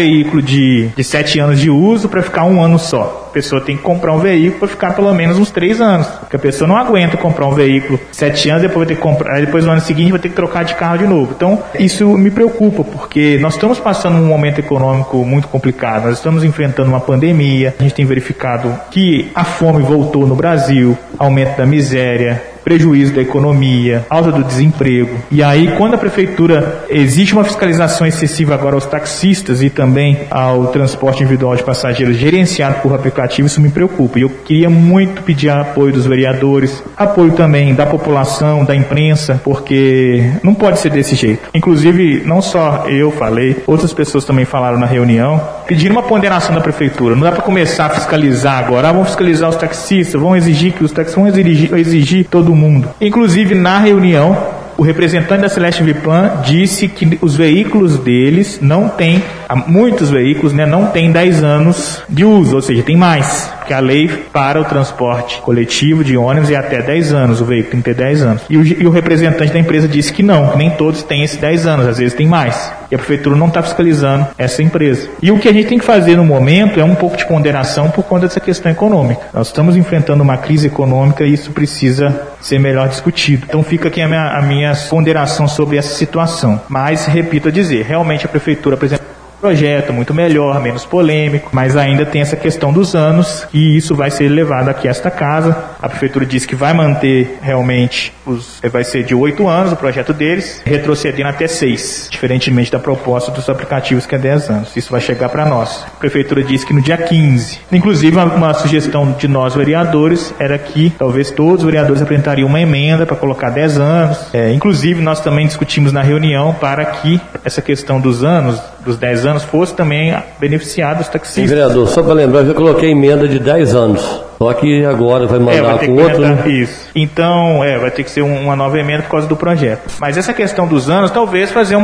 veículo de 7 anos de uso para ficar 1 ano só. A pessoa tem que comprar um veículo para ficar pelo menos uns 3 anos. Porque a pessoa não aguenta comprar um veículo 7 anos, depois vai ter que comprar, aí depois no ano seguinte vai ter que trocar de carro de novo. Então, isso me preocupa, porque nós estamos passando um momento econômico muito complicado. Nós estamos enfrentando uma pandemia. A gente tem verificado que a fome voltou no Brasil, aumento da miséria, prejuízo da economia, alta do desemprego. E aí, quando a prefeitura exige uma fiscalização excessiva agora aos taxistas e também ao transporte individual de passageiros gerenciado por aplicativo, isso me preocupa. E eu queria muito pedir apoio dos vereadores, apoio também da população, da imprensa, porque não pode ser desse jeito. Inclusive, não só eu falei, outras pessoas também falaram na reunião, pedindo uma ponderação da prefeitura. Não dá para começar a fiscalizar agora. Vão fiscalizar os taxistas, vão exigir que os taxistas vão exigir todo mundo. Inclusive, na reunião, o representante da Celeste Viplan disse que os veículos deles não têm, muitos veículos, né, não têm 10 anos de uso, ou seja, tem mais, porque a lei para o transporte coletivo de ônibus é até 10 anos, o veículo tem que ter 10 anos. E o representante da empresa disse que não, nem todos têm esses 10 anos, às vezes tem mais. E a prefeitura não está fiscalizando essa empresa. E o que a gente tem que fazer no momento é um pouco de ponderação por conta dessa questão econômica. Nós estamos enfrentando uma crise econômica e isso precisa ser melhor discutido. Então fica aqui a minha ponderação sobre essa situação. Mas, repito a dizer, realmente a prefeitura apresentou um projeto muito melhor, menos polêmico, mas ainda tem essa questão dos anos e isso vai ser levado aqui a esta casa. A prefeitura disse que vai manter realmente, vai ser de 8 anos o projeto deles, retrocedendo até 6, diferentemente da proposta dos aplicativos que é 10 anos. Isso vai chegar para nós. A prefeitura disse que no dia 15. Inclusive, uma sugestão de nós vereadores era que talvez todos os vereadores apresentariam uma emenda para colocar 10 anos. Inclusive, nós também discutimos na reunião para que essa questão dos anos, dos 10 anos, fosse também beneficiado os taxistas. Sim, vereador, só para lembrar, eu já coloquei emenda de 10 anos. Só que agora vai mandar com outro, né? Isso. Então, vai ter que ser uma nova emenda por causa do projeto. Mas essa questão dos anos, talvez fazer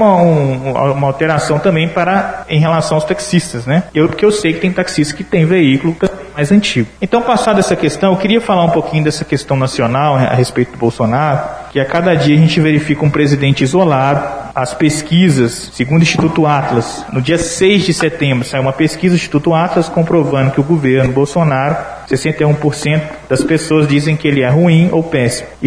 uma alteração também em relação aos taxistas, né? Porque eu sei que tem taxistas que tem veículo mais antigo. Então, passada essa questão, eu queria falar um pouquinho dessa questão nacional a respeito do Bolsonaro, que a cada dia a gente verifica um presidente isolado. As pesquisas, segundo o Instituto Atlas, no dia 6 de setembro, saiu uma pesquisa do Instituto Atlas comprovando que o governo Bolsonaro, 61% das pessoas dizem que ele é ruim ou péssimo, e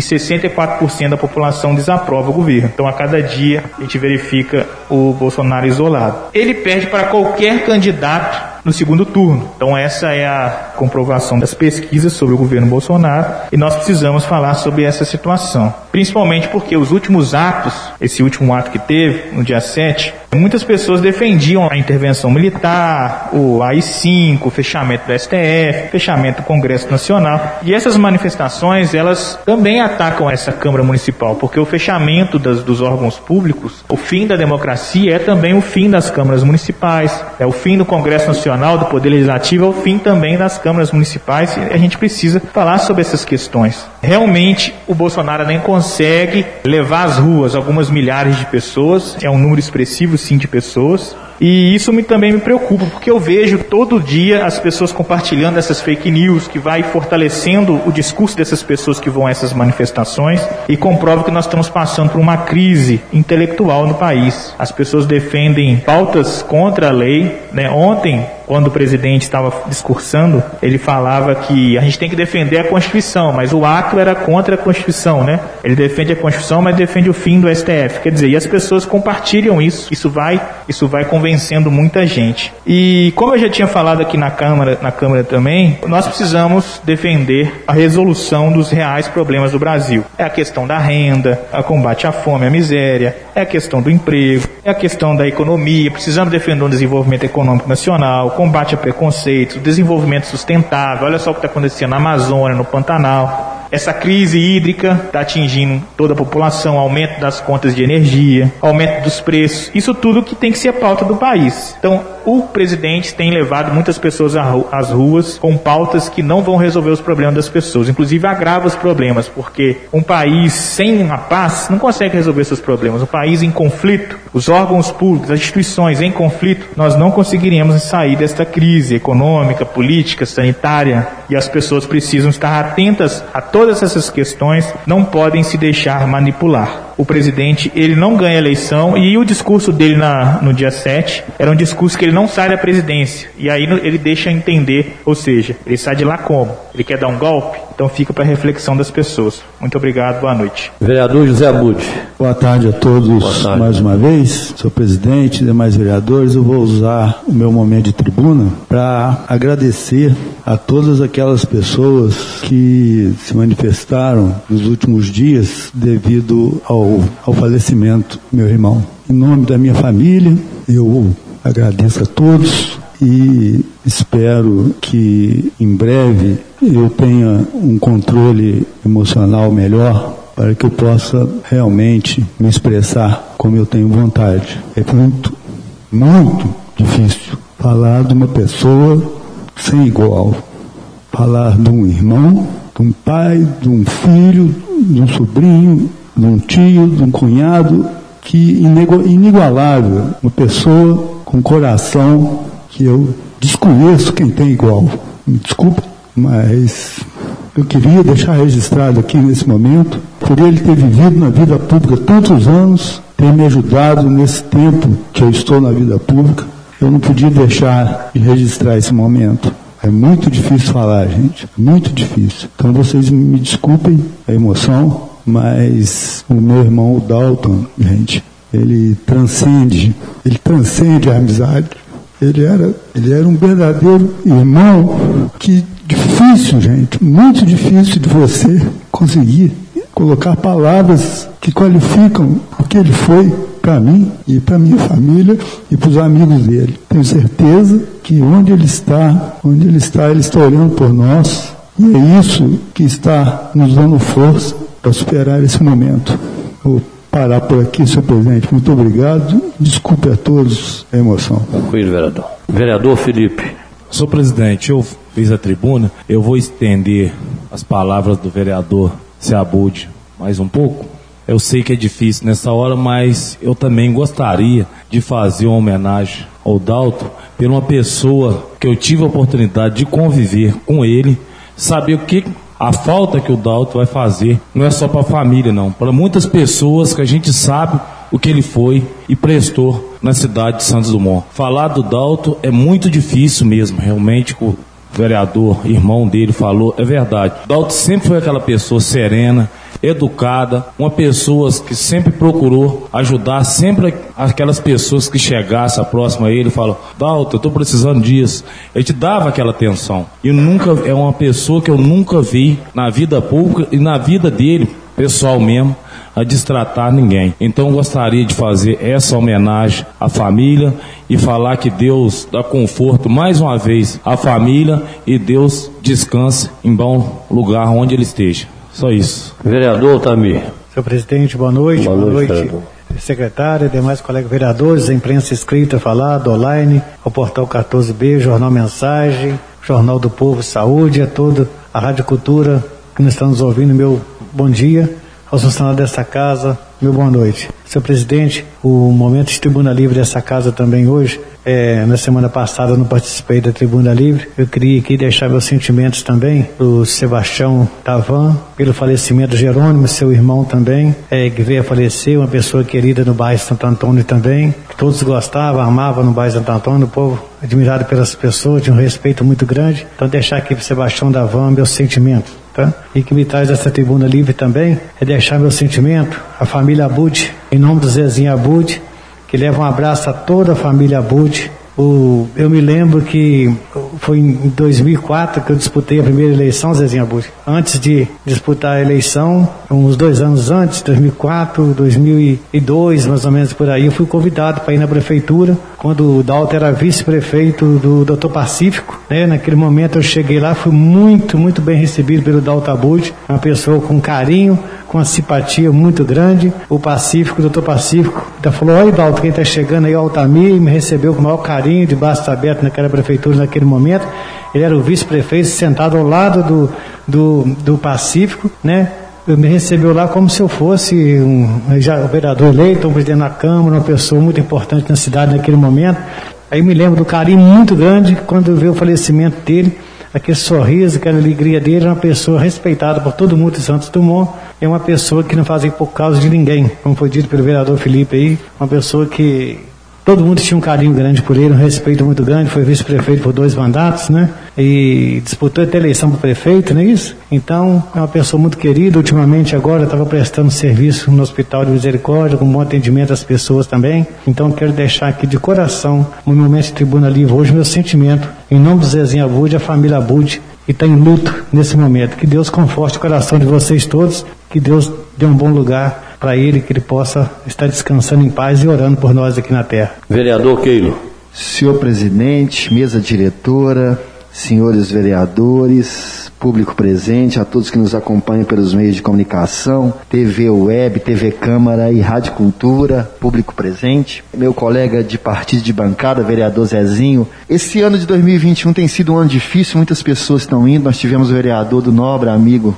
64% da população desaprova o governo. Então, a cada dia, a gente verifica o Bolsonaro isolado. Ele perde para qualquer candidato no segundo turno. Então, essa é a comprovação das pesquisas sobre o governo Bolsonaro, e nós precisamos falar sobre essa situação. Principalmente porque os últimos atos, esse último ato que teve, no dia 7, muitas pessoas defendiam a intervenção militar, o AI-5, o fechamento do STF, fechamento do Congresso Nacional. E essas manifestações, elas também atacam essa Câmara Municipal, porque o fechamento dos órgãos públicos, o fim da democracia é também o fim das câmaras municipais, é o fim do Congresso Nacional, do Poder Legislativo, é o fim também das câmaras municipais, e a gente precisa falar sobre essas questões. Realmente, o Bolsonaro nem consegue levar às ruas algumas milhares de pessoas, é um número expressivo, sim, de pessoas. E isso também me preocupa, porque eu vejo todo dia as pessoas compartilhando essas fake news, que vai fortalecendo o discurso dessas pessoas que vão a essas manifestações, e comprova que nós estamos passando por uma crise intelectual no país. As pessoas defendem pautas contra a lei, né? Ontem, quando o presidente estava discursando, ele falava que a gente tem que defender a Constituição, mas o ato era contra a Constituição, né? Ele defende a Constituição, mas defende o fim do STF. Quer dizer, e as pessoas compartilham isso. Isso vai convencendo muita gente. E como eu já tinha falado aqui na Câmara também, nós precisamos defender a resolução dos reais problemas do Brasil. É a questão da renda, o combate à fome, à miséria, é a questão do emprego, é a questão da economia. Precisamos defender um desenvolvimento econômico nacional, combate a preconceitos, desenvolvimento sustentável. Olha só o que está acontecendo na Amazônia, no Pantanal. Essa crise hídrica está atingindo toda a população, aumento das contas de energia, aumento dos preços, isso tudo que tem que ser a pauta do país. Então, o presidente tem levado muitas pessoas às ruas com pautas que não vão resolver os problemas das pessoas, inclusive agrava os problemas, porque um país sem a paz não consegue resolver seus problemas. Um país em conflito, os órgãos públicos, as instituições em conflito, nós não conseguiríamos sair desta crise econômica, política, sanitária, e as pessoas precisam estar atentas a todas essas questões, não podem se deixar manipular. o presidente, ele não ganha a eleição, e o discurso dele no dia 7 era um discurso que ele não sai da presidência, e aí ele deixa entender, ou seja, ele sai de lá como? Ele quer dar um golpe? Então fica para reflexão das pessoas. Muito obrigado, boa noite. Vereador José Abud. Boa tarde a todos mais uma vez. Senhor presidente, demais vereadores, eu vou usar o meu momento de tribuna para agradecer a todas aquelas pessoas que se manifestaram nos últimos dias devido ao falecimento do meu irmão. Em nome da minha família, eu agradeço a todos e espero que em breve eu tenha um controle emocional melhor para que eu possa realmente me expressar como eu tenho vontade. É muito, muito difícil falar de uma pessoa sem igual. Falar de um irmão, de um pai, de um filho, de um sobrinho, de um tio, de um cunhado, que inigualável, uma pessoa com coração que eu desconheço quem tem igual. Me desculpa, mas eu queria deixar registrado aqui nesse momento, por ele ter vivido na vida pública tantos anos, ter me ajudado nesse tempo que eu estou na vida pública, eu não podia deixar de registrar esse momento. É muito difícil falar, gente, muito difícil. Então vocês me desculpem a emoção, mas o meu irmão, o Dalton, gente, ele transcende a amizade. Ele era um verdadeiro irmão. Que difícil, gente, muito difícil de você conseguir colocar palavras que qualificam o que ele foi para mim e para minha família e para os amigos dele. Tenho certeza que onde ele está, ele está olhando por nós, e é isso que está nos dando força para superar esse momento. Vou parar por aqui, senhor presidente. Muito obrigado. Desculpe a todos a emoção. Tranquilo, vereador. Vereador Felipe. Senhor presidente, eu fiz a tribuna, eu vou estender as palavras do vereador Seabud mais um pouco. Eu sei que é difícil nessa hora, mas eu também gostaria de fazer uma homenagem ao Dalton por uma pessoa que eu tive a oportunidade de conviver com ele, saber o que a falta que o Dalton vai fazer, não é só para a família não, para muitas pessoas que a gente sabe o que ele foi e prestou na cidade de Santos Dumont. Falar do Dalton é muito difícil mesmo, realmente o vereador, irmão dele, falou, é verdade. Dalton sempre foi aquela pessoa serena, educada, uma pessoa que sempre procurou ajudar sempre aquelas pessoas que chegassem próximo a ele e falam, Dalton, eu estou precisando disso. Ele te dava aquela atenção. E é uma pessoa que eu nunca vi na vida pública e na vida dele, pessoal mesmo, a destratar ninguém. Então eu gostaria de fazer essa homenagem à família e falar que Deus dá conforto mais uma vez à família e Deus descanse em bom lugar onde ele esteja. Só isso. Vereador Tamir. Senhor presidente, boa noite. Boa noite. Secretária, demais colegas vereadores, a imprensa escrita, falada, online, ao portal 14B, Jornal Mensagem, Jornal do Povo Saúde, a toda a Rádio Cultura que nos está nos ouvindo, meu bom dia. Aos funcionários dessa casa, meu boa noite. Senhor presidente, o momento de tribuna livre dessa casa também hoje, na semana passada eu não participei da tribuna livre, eu queria aqui deixar meus sentimentos também do Sebastião Tavan, pelo falecimento do Jerônimo, seu irmão também, que veio a falecer, uma pessoa querida no bairro Santo Antônio também, que todos gostavam, amavam no bairro Santo Antônio, o povo admirado pelas pessoas, de um respeito muito grande. Então deixar aqui para o Sebastião Tavan meus sentimentos. Tá? E que me traz essa tribuna livre também é deixar meu sentimento à família Abud, em nome do Zezinho Abud, que leva um abraço a toda a família Abud. Eu me lembro que foi em 2004 que eu disputei a primeira eleição, Zezinho Abud. Antes de disputar a eleição, uns 2 anos antes, 2004, 2002, mais ou menos por aí, eu fui convidado para ir na prefeitura, quando o Dalton era vice-prefeito do Dr. Pacífico, né? Naquele momento eu cheguei lá, fui muito, muito bem recebido pelo Dalton Abud, uma pessoa com carinho, com uma simpatia muito grande. O Pacífico, o Dr. Pacífico, falou, oi Dalton, quem está chegando aí, o Altamir, me recebeu com o maior carinho, de braços abertos naquela prefeitura, naquele momento. Ele era o vice-prefeito, sentado ao lado do Pacífico, né? Me recebeu lá como se eu fosse o vereador eleito, um presidente da Câmara, uma pessoa muito importante na cidade naquele momento. Aí me lembro do carinho muito grande quando eu vi o falecimento dele, aquele sorriso, aquela alegria dele, é uma pessoa respeitada por todo mundo em Santos Dumont, é uma pessoa que não faz por causa de ninguém, como foi dito pelo vereador Felipe aí, uma pessoa que todo mundo tinha um carinho grande por ele, um respeito muito grande, foi vice-prefeito por 2 mandatos, né? E disputou até eleição para prefeito, não é isso? Então, é uma pessoa muito querida. Ultimamente, agora, estava prestando serviço no Hospital de Misericórdia, com bom atendimento às pessoas também. Então, quero deixar aqui de coração, no momento de Tribuna Livre hoje, meu sentimento, em nome do Zezinho Abud, a família Abud, que está em luto nesse momento. Que Deus conforte o coração de vocês todos, que Deus dê um bom lugar para ele, que ele possa estar descansando em paz e orando por nós aqui na terra. Vereador Keilo. Senhor presidente, mesa diretora, senhores vereadores, público presente, a todos que nos acompanham pelos meios de comunicação, TV Web, TV Câmara e Rádio Cultura, público presente, meu colega de partido de bancada, vereador Zezinho. Esse ano de 2021 tem sido um ano difícil, muitas pessoas estão indo. Nós tivemos o vereador do nobre amigo,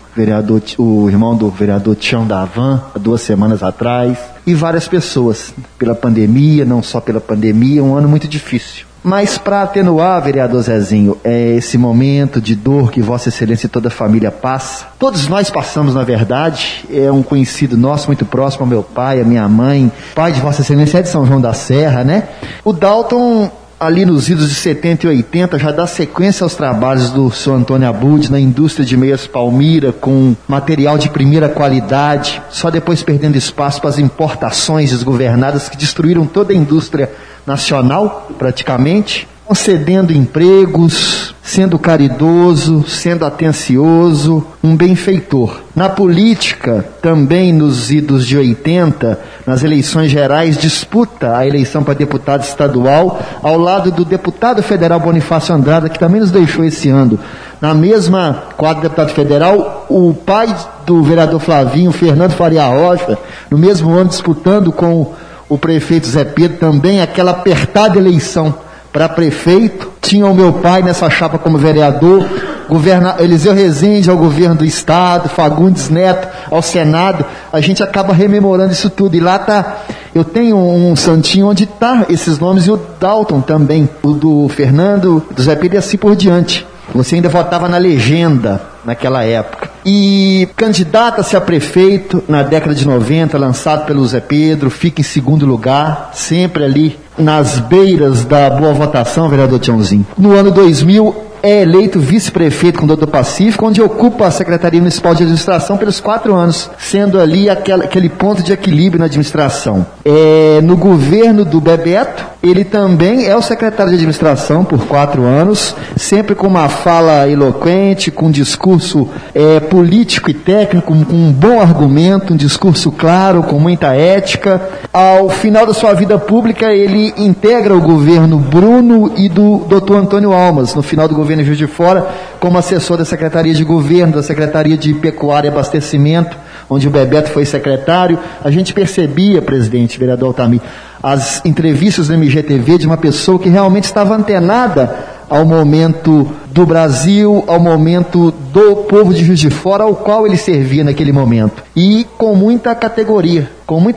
o irmão do vereador Tião Davan, há 2 semanas atrás, e várias pessoas, pela pandemia, não só pela pandemia, um ano muito difícil. Mas para atenuar, vereador Zezinho, esse momento de dor que Vossa Excelência e toda a família passa, todos nós passamos, na verdade, é um conhecido nosso muito próximo ao meu pai, a minha mãe, pai de Vossa Excelência é de São João da Serra, né? O Dalton, ali nos idos de 70 e 80, já dá sequência aos trabalhos do senhor Antônio Abud na indústria de meias Palmira, com material de primeira qualidade, só depois perdendo espaço para as importações desgovernadas que destruíram toda a indústria nacional, praticamente, concedendo empregos, sendo caridoso, sendo atencioso, um benfeitor. Na política, também nos idos de 80, nas eleições gerais, disputa a eleição para deputado estadual, ao lado do deputado federal Bonifácio Andrada, que também nos deixou esse ano. Na mesma quadra de deputado federal, o pai do vereador Flavinho, Fernando Faria Rocha, no mesmo ano disputando com o prefeito Zé Pedro, também aquela apertada eleição para prefeito, tinha o meu pai nessa chapa como vereador, Eliseu Rezende ao governo do estado, Fagundes Neto ao Senado. A gente acaba rememorando isso tudo, e lá tá, eu tenho um santinho onde tá esses nomes, e o Dalton também, o do Fernando, do Zé Pedro e assim por diante. Você ainda votava na legenda naquela época. E candidata-se a prefeito na década de 90, lançado pelo Zé Pedro, fica em segundo lugar, sempre ali nas beiras da boa votação, vereador Tiãozinho. No ano 2000, é eleito vice-prefeito com o Doutor Pacífico, onde ocupa a Secretaria Municipal de Administração pelos 4 anos, sendo ali aquele ponto de equilíbrio na administração. No governo do Bebeto, ele também é o secretário de administração por 4 anos, sempre com uma fala eloquente, com um discurso político e técnico, com um bom argumento, um discurso claro, com muita ética. Ao final da sua vida pública, ele integra o governo Bruno e do Dr. Antônio Almas, no final do governo Juiz de Fora, como assessor da Secretaria de Governo, da Secretaria de Pecuária e Abastecimento, onde o Bebeto foi secretário. A gente percebia, presidente, vereador Altamir, as entrevistas do MGTV de uma pessoa que realmente estava antenada ao momento do Brasil, ao momento do povo de Juiz de Fora, ao qual ele servia naquele momento. E com muita categoria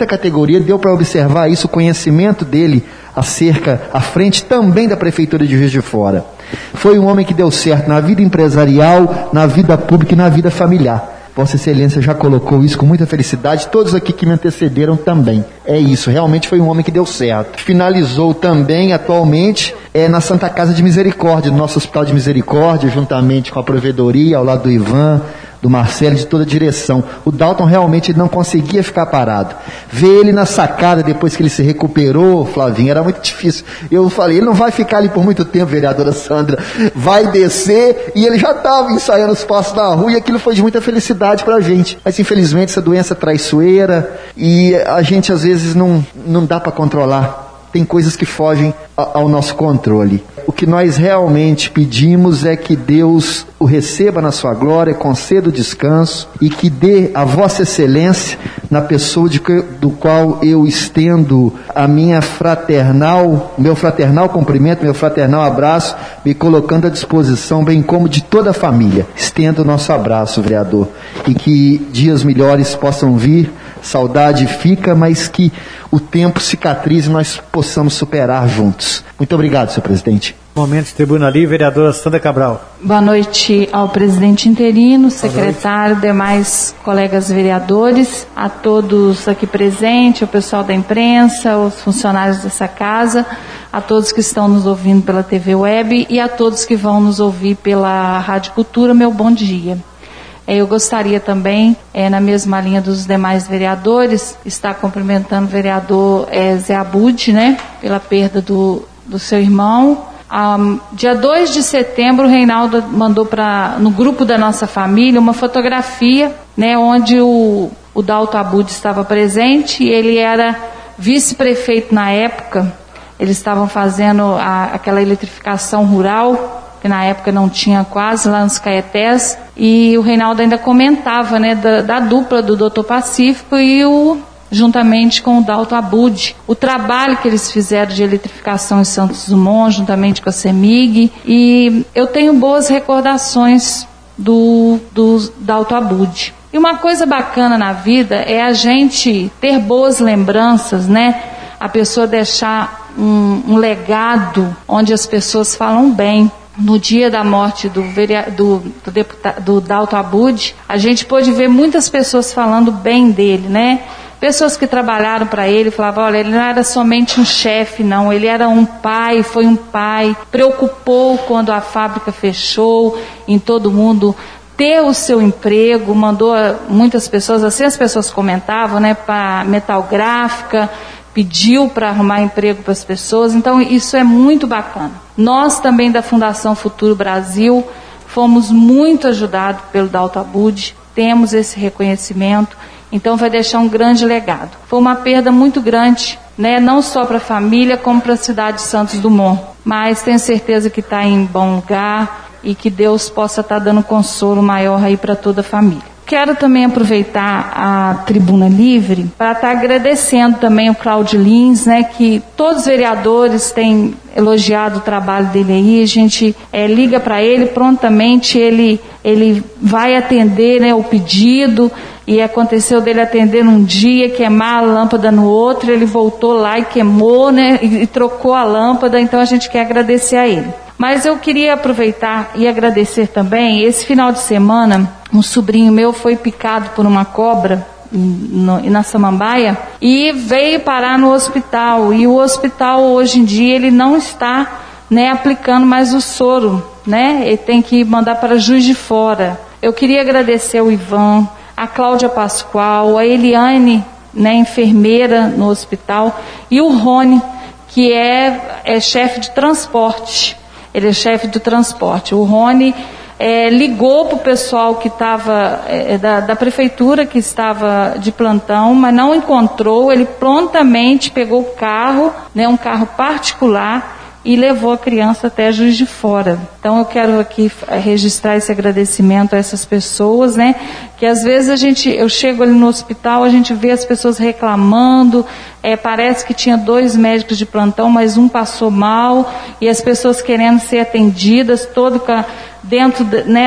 deu para observar isso, o conhecimento dele à frente também da Prefeitura de Juiz de Fora. Foi um homem que deu certo na vida empresarial, na vida pública e na vida familiar. Vossa Excelência já colocou isso com muita felicidade, todos aqui que me antecederam também. É isso, realmente foi um homem que deu certo. Finalizou também, atualmente, na Santa Casa de Misericórdia, no nosso Hospital de Misericórdia, juntamente com a provedoria, ao lado do Ivan, do Marcelo, de toda a direção. O Dalton realmente não conseguia ficar parado. Ver ele na sacada depois que ele se recuperou, Flavinho, era muito difícil. Eu falei, ele não vai ficar ali por muito tempo, vereadora Sandra, vai descer, e ele já estava ensaiando os passos da rua, e aquilo foi de muita felicidade pra gente. Mas infelizmente essa doença é traiçoeira, e a gente às vezes não dá para controlar. Tem coisas que fogem ao nosso controle. O que nós realmente pedimos é que Deus o receba na sua glória, conceda o descanso e que dê a Vossa Excelência, na pessoa do qual eu estendo meu fraternal cumprimento, meu fraternal abraço, me colocando à disposição, bem como de toda a família. Estendo o nosso abraço, vereador, e que dias melhores possam vir Saudade fica, mas que o tempo cicatrize e nós possamos superar juntos. Muito obrigado, senhor presidente. Momento de tribuna livre, vereadora Sandra Cabral. Boa noite ao presidente interino, secretário, demais colegas vereadores, a todos aqui presentes, ao pessoal da imprensa, os funcionários dessa casa, a todos que estão nos ouvindo pela TV Web e a todos que vão nos ouvir pela Rádio Cultura, meu bom dia. Eu gostaria também, na mesma linha dos demais vereadores, estar cumprimentando o vereador Zé Abud, pela perda do seu irmão. Dia 2 de setembro, o Reinaldo mandou no grupo da nossa família uma fotografia, onde o Dalto Abud estava presente e ele era vice-prefeito na época. Eles estavam fazendo aquela eletrificação rural, que na época não tinha quase lá nos Caetés, e o Reinaldo ainda comentava da dupla do Dr. Pacífico e juntamente com o Dalto Abud, o trabalho que eles fizeram de eletrificação em Santos Dumont, juntamente com a CEMIG, e eu tenho boas recordações do Dalto Abud. E uma coisa bacana na vida é a gente ter boas lembranças, a pessoa deixar um legado onde as pessoas falam bem. No dia da morte do Dalto Abud, a gente pôde ver muitas pessoas falando bem dele, Pessoas que trabalharam para ele, falavam, olha, ele não era somente um chefe, não, ele era um pai, foi um pai, preocupou quando a fábrica fechou, em todo mundo ter o seu emprego, mandou muitas pessoas, assim as pessoas comentavam, para Metalgráfica, pediu para arrumar emprego para as pessoas, então isso é muito bacana. Nós também da Fundação Futuro Brasil fomos muito ajudados pelo Dalto Abud, temos esse reconhecimento, então vai deixar um grande legado. Foi uma perda muito grande, não só para a família, como para a cidade de Santos Dumont, mas tenho certeza que está em bom lugar e que Deus possa estar dando consolo maior aí para toda a família. Quero também aproveitar a tribuna livre para estar agradecendo também o Cláudio Lins, que todos os vereadores têm elogiado o trabalho dele aí, a gente liga para ele, prontamente ele vai atender o pedido, e aconteceu dele atender num dia, queimar a lâmpada no outro, ele voltou lá e queimou, e trocou a lâmpada, então a gente quer agradecer a ele. Mas eu queria aproveitar e agradecer também, esse final de semana, um sobrinho meu foi picado por uma cobra na Samambaia e veio parar no hospital, e o hospital hoje em dia ele não está aplicando mais o soro, ele tem que mandar para Juiz de Fora. Eu queria agradecer ao Ivan, a Cláudia Pascoal, a Eliane, enfermeira no hospital, e o Rony, que é chefe de transporte. Ele é chefe do transporte. O Rony ligou para o pessoal que estava da prefeitura, que estava de plantão, mas não encontrou. Ele prontamente pegou o carro, um carro particular, e levou a criança até Juiz de Fora. Então eu quero aqui registrar esse agradecimento a essas pessoas, que às vezes eu chego ali no hospital, a gente vê as pessoas reclamando, parece que tinha 2 médicos de plantão, mas um passou mal, e as pessoas querendo ser atendidas, todo dentro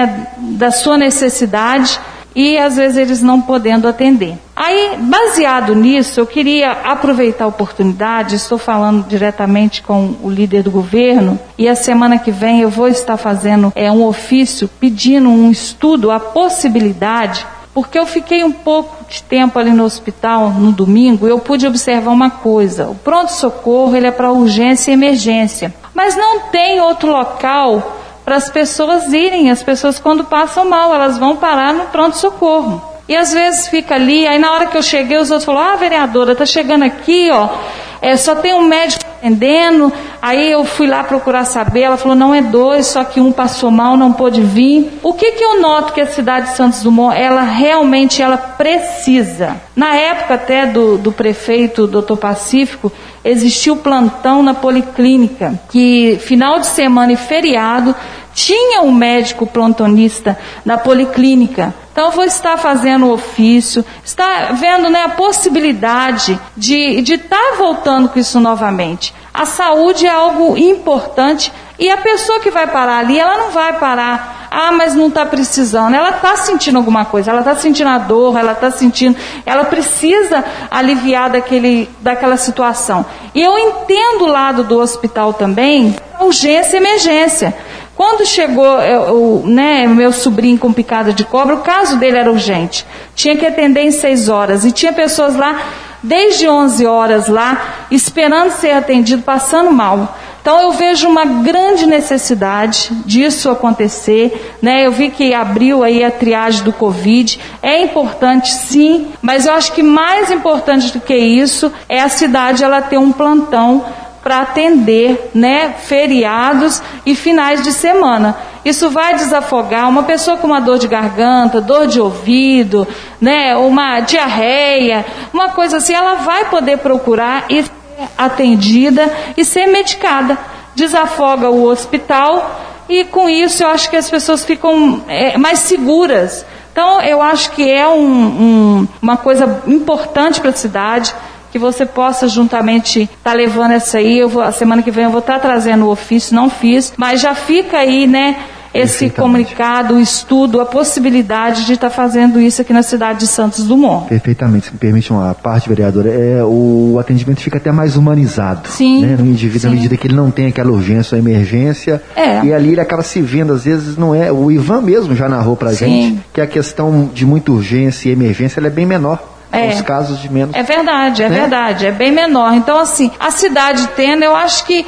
da sua necessidade, e às vezes eles não podendo atender. Aí, baseado nisso, eu queria aproveitar a oportunidade, estou falando diretamente com o líder do governo, e a semana que vem eu vou estar fazendo um ofício pedindo um estudo, a possibilidade, porque eu fiquei um pouco de tempo ali no hospital no domingo, e eu pude observar uma coisa: o pronto-socorro ele é para urgência e emergência, mas não tem outro local para as pessoas irem. As pessoas, quando passam mal, elas vão parar no pronto-socorro. E às vezes fica ali, aí na hora que eu cheguei, os outros falaram, vereadora, tá chegando aqui, só tem um médico atendendo. Aí eu fui lá procurar saber, ela falou, não, é 2, só que um passou mal, não pôde vir. O que eu noto que a cidade de Santos Dumont, ela realmente precisa? Na época até do prefeito, Dr. Pacífico, existiu plantão na policlínica, que final de semana e feriado tinha um médico plantonista na policlínica. Então eu vou estar fazendo o ofício, estar vendo a possibilidade de estar voltando com isso novamente. A saúde é algo importante, e a pessoa que vai parar ali, ela não vai parar Ah, mas não está precisando. Ela está sentindo alguma coisa, ela está sentindo a dor, ela precisa aliviar daquela situação. E eu entendo o lado do hospital também, urgência e emergência. Quando chegou meu sobrinho com picada de cobra, o caso dele era urgente. Tinha que atender em 6 horas. E tinha pessoas lá, desde 11 horas lá, esperando ser atendido, passando mal. Então eu vejo uma grande necessidade disso acontecer, né? Eu vi que abriu aí a triagem do Covid, é importante sim, mas eu acho que mais importante do que isso é a cidade ela ter um plantão para atender, né, feriados e finais de semana. Isso vai desafogar uma pessoa com uma dor de garganta, dor de ouvido, né, uma diarreia, uma coisa assim, ela vai poder procurar e ser atendida e ser medicada. Desafoga o hospital e com isso eu acho que as pessoas ficam mais seguras. Então eu acho que é uma coisa importante para a cidade, que você possa juntamente estar levando essa aí. A semana que vem eu vou estar trazendo o ofício, não fiz, mas já fica aí, né, esse comunicado, o estudo, a possibilidade de estar fazendo isso aqui na cidade de Santos Dumont. Perfeitamente, se me permite uma parte, vereadora, o atendimento fica até mais humanizado. Sim. Né, no indivíduo, à medida que ele não tem aquela urgência ou emergência, e ali ele acaba se vendo, às vezes não é, o Ivan mesmo já narrou pra gente, que a questão de muita urgência e emergência ela é bem menor. Os casos de menos. É verdade, é bem menor. Então, assim, a cidade tendo, eu acho que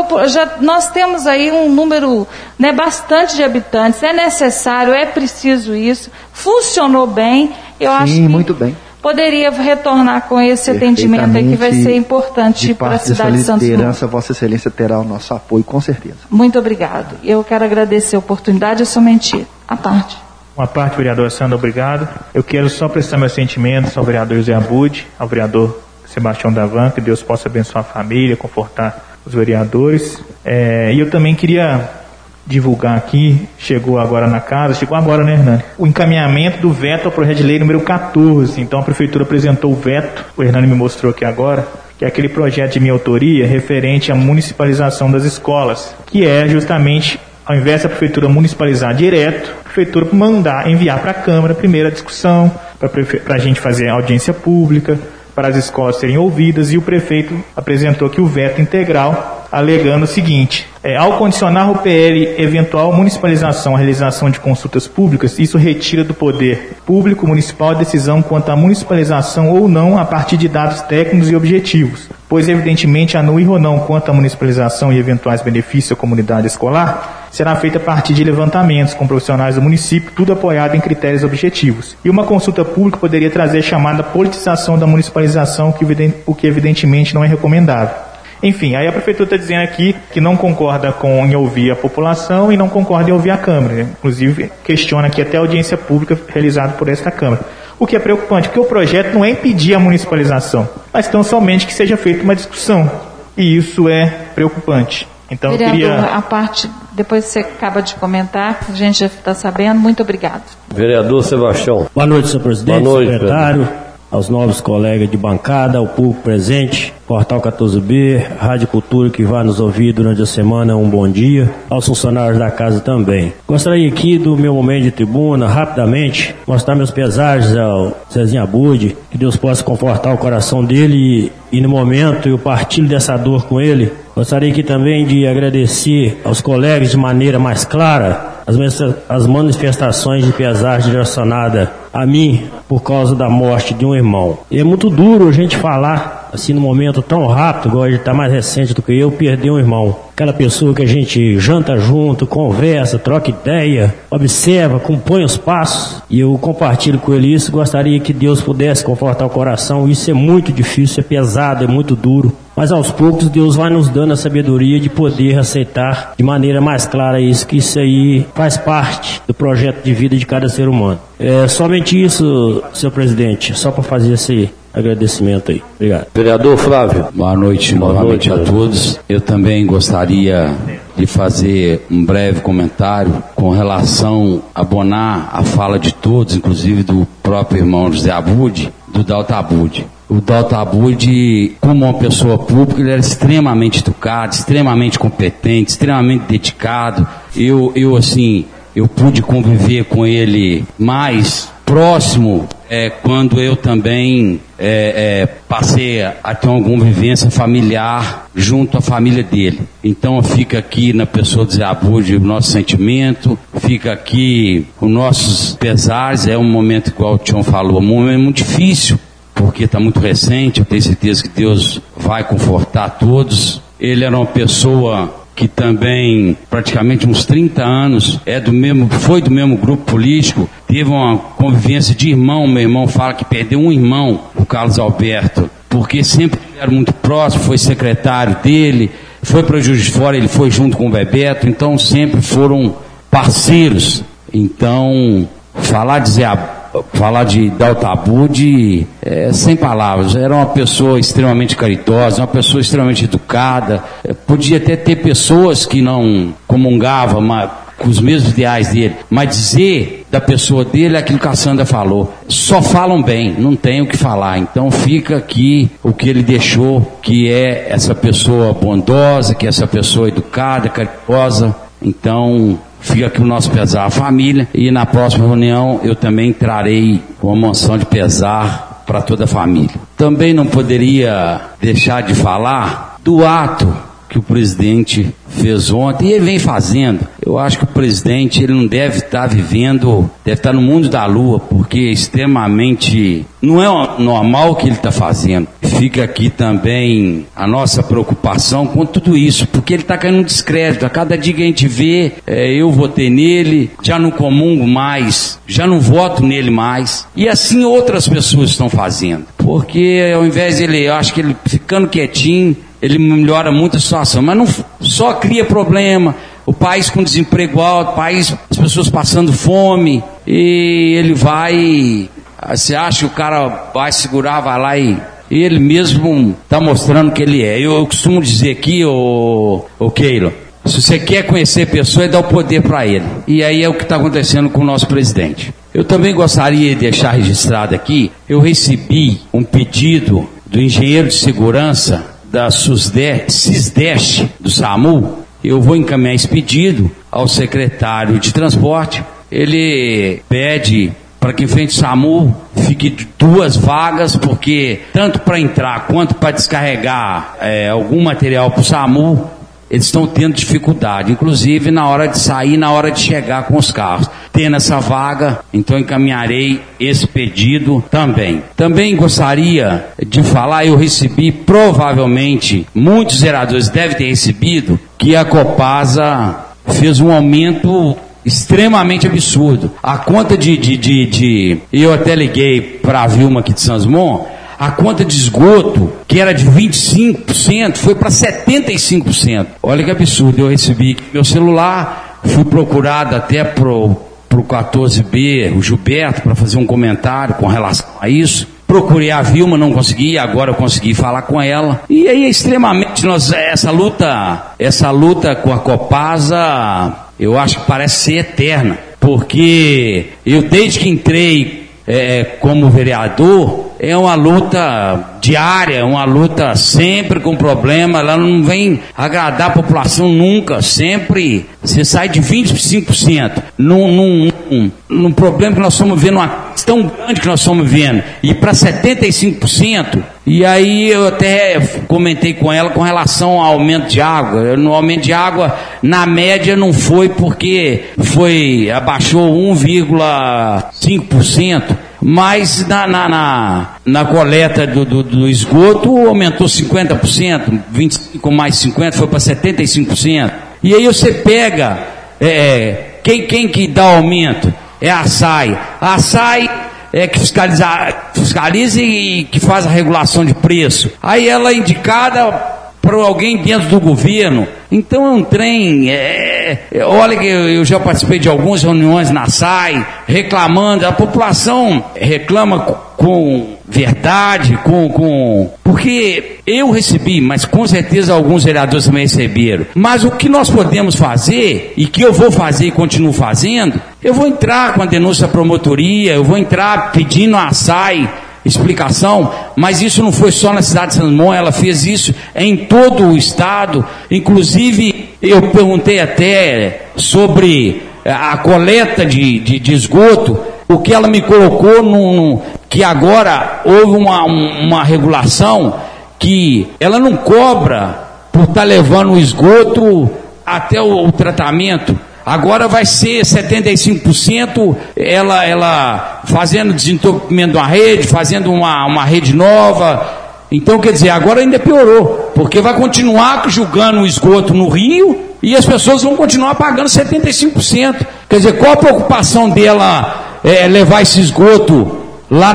nós temos aí um número, né, bastante de habitantes, é necessário, é preciso isso, funcionou bem, eu acho que muito bem. Poderia retornar com esse atendimento aí que vai ser importante para a cidade de Santos Dumont. Vossa Excelência terá o nosso apoio, com certeza. Muito obrigado. Eu quero agradecer a oportunidade, eu somente à parte. Uma parte, vereador Sandra, obrigado. Eu quero só prestar meus sentimentos ao vereador José Abud, ao vereador Sebastião Davan, que Deus possa abençoar a família, confortar os vereadores. E eu também queria divulgar aqui, chegou agora, né, Hernani? O encaminhamento do veto ao projeto de lei número 14. Então a Prefeitura apresentou o veto, o Hernani me mostrou aqui agora, que é aquele projeto de minha autoria referente à municipalização das escolas, que é justamente, ao invés da Prefeitura municipalizar direto, a Prefeitura enviar para a Câmara primeiro a discussão, para a gente fazer audiência pública, para as escolas serem ouvidas, e o prefeito apresentou aqui o veto integral, alegando o seguinte: ao condicionar o PL eventual municipalização à realização de consultas públicas, isso retira do poder público municipal a decisão quanto à municipalização ou não a partir de dados técnicos e objetivos, pois evidentemente a no ir ou não quanto à municipalização e eventuais benefícios à comunidade escolar será feita a partir de levantamentos com profissionais do município, tudo apoiado em critérios objetivos. E uma consulta pública poderia trazer a chamada politização da municipalização, o que evidentemente não é recomendável. Enfim, aí a Prefeitura está dizendo aqui que não concorda em ouvir a população e não concorda em ouvir a Câmara, né? Inclusive questiona aqui até a audiência pública realizada por esta Câmara. O que é preocupante, porque o projeto não é impedir a municipalização, mas tão somente que seja feita uma discussão. E isso é preocupante. Então vereador, eu queria... a parte, depois você acaba de comentar, a gente já está sabendo. Muito obrigado. Vereador Sebastião. Boa noite, senhor presidente, boa noite, secretário, aos novos colegas de bancada, ao público presente, Portal 14B, Rádio Cultura que vai nos ouvir durante a semana, um bom dia, aos funcionários da casa também. Gostaria aqui do meu momento de tribuna, rapidamente, mostrar meus pesares ao Zezinho Abud, que Deus possa confortar o coração dele e no momento eu partilho dessa dor com ele. Gostaria aqui também de agradecer aos colegas de maneira mais clara as manifestações de pesar direcionada a mim por causa da morte de um irmão. E é muito duro a gente falar assim num momento tão rápido, igual ele está mais recente do que eu, perder um irmão. Aquela pessoa que a gente janta junto, conversa, troca ideia, observa, compõe os passos. E eu compartilho com ele isso, gostaria que Deus pudesse confortar o coração. Isso é muito difícil, é pesado, é muito duro. Mas aos poucos Deus vai nos dando a sabedoria de poder aceitar de maneira mais clara isso, que isso aí faz parte do projeto de vida de cada ser humano. É somente isso, senhor presidente, só para fazer esse agradecimento aí. Obrigado. Vereador Flávio. Boa noite novamente a todos. Eu também gostaria de fazer um breve comentário com relação a abonar a fala de todos, inclusive do próprio irmão José Abud, do Dalto Abud. O Dalto Abud, como uma pessoa pública, ele era extremamente educado, extremamente competente, extremamente dedicado. Eu eu pude conviver com ele mais próximo quando eu também passei a ter uma convivência familiar junto à família dele. Então fica aqui na pessoa do Zé Abud o nosso sentimento, fica aqui os nossos pesares. É um momento, igual o Tião falou, um momento muito difícil, porque está muito recente. Eu tenho certeza que Deus vai confortar todos. Ele era uma pessoa que também, praticamente uns 30 anos, foi do mesmo grupo político, teve uma convivência de irmão. Meu irmão fala que perdeu um irmão, o Carlos Alberto, porque sempre era muito próximo, foi secretário dele, foi para Juiz de Fora, ele foi junto com o Bebeto, então sempre foram parceiros. Então, falar de Delta Abud sem palavras. Era uma pessoa extremamente caridosa, uma pessoa extremamente educada. Podia até ter pessoas que não comungavam com os mesmos ideais dele, mas dizer da pessoa dele é aquilo que a Sandra falou: só falam bem, não tem o que falar. Então fica aqui o que ele deixou, que é essa pessoa bondosa, que é essa pessoa educada, caridosa. Então fica aqui o nosso pesar à família, e na próxima reunião eu também trarei uma moção de pesar para toda a família. Também não poderia deixar de falar do ato que o presidente fez ontem, e ele vem fazendo. Eu acho que o presidente, ele não deve estar vivendo, deve estar no mundo da lua, porque extremamente não é normal o que ele está fazendo. Fica aqui também a nossa preocupação com tudo isso, porque ele está caindo no descrédito. A cada dia que a gente vê, eu votei nele, já não comungo mais, já não voto nele mais, e assim outras pessoas estão fazendo, porque ao invés dele, eu acho que ele ficando quietinho, ele melhora muito a situação, mas não só cria problema. O país com desemprego alto, as pessoas passando fome, e ele vai, você acha que o cara vai segurar, vai lá e ele mesmo está mostrando que ele é. Eu costumo dizer aqui, ô Keilo, se você quer conhecer a pessoa, dá o poder para ele. E aí é o que está acontecendo com o nosso presidente. Eu também gostaria de deixar registrado aqui, eu recebi um pedido do engenheiro de segurança da SISDEST, do SAMU. Eu vou encaminhar esse pedido ao secretário de transporte. Ele pede para que em frente ao SAMU fique 2 vagas, porque tanto para entrar quanto para descarregar algum material para o SAMU, eles estão tendo dificuldade, inclusive na hora de sair, na hora de chegar com os carros. Tendo essa vaga, então encaminharei esse pedido também. Também gostaria de falar, eu recebi, provavelmente muitos vereadores devem ter recebido, que a Copasa fez um aumento extremamente absurdo. A conta eu até liguei para a Vilma aqui de Sansmon, a conta de esgoto, que era de 25%, foi para 75%. Olha que absurdo. Eu recebi meu celular, fui procurado até pro 14B, o Gilberto, para fazer um comentário com relação a isso. Procurei a Vilma, não consegui, agora eu consegui falar com ela. E aí, extremamente, essa luta com a Copasa, eu acho que parece ser eterna. Porque eu, desde que entrei como vereador, é uma luta diária, uma luta sempre com problema. Ela não vem agradar a população nunca, sempre você sai de 25% num problema que nós estamos vendo, uma questão grande que nós estamos vendo, e para 75%. E aí eu até comentei com ela com relação ao aumento de água. No aumento de água, na média não foi, porque abaixou 1,5%, mas na coleta do esgoto aumentou 50%, 25 mais 50% foi para 75%. E aí você pega, quem que dá aumento? É a SAI. A SAI é que fiscaliza e que faz a regulação de preço. Aí ela é indicada para alguém dentro do governo. Então é um trem, olha que eu já participei de algumas reuniões na SAI, reclamando, a população reclama com verdade, porque eu recebi, mas com certeza alguns vereadores também receberam. Mas o que nós podemos fazer, e que eu vou fazer e continuo fazendo, eu vou entrar com a denúncia à promotoria, eu vou entrar pedindo à SAI explicação, mas isso não foi só na cidade de Sansmon, ela fez isso em todo o estado. Inclusive eu perguntei até sobre a coleta de esgoto, o que ela me colocou que agora houve uma regulação que ela não cobra por estar levando o esgoto até o tratamento. Agora vai ser 75% ela fazendo desentupimento de uma rede, fazendo uma rede nova. Então, quer dizer, agora ainda piorou, porque vai continuar julgando o esgoto no rio e as pessoas vão continuar pagando 75%. Quer dizer, qual a preocupação dela levar esse esgoto lá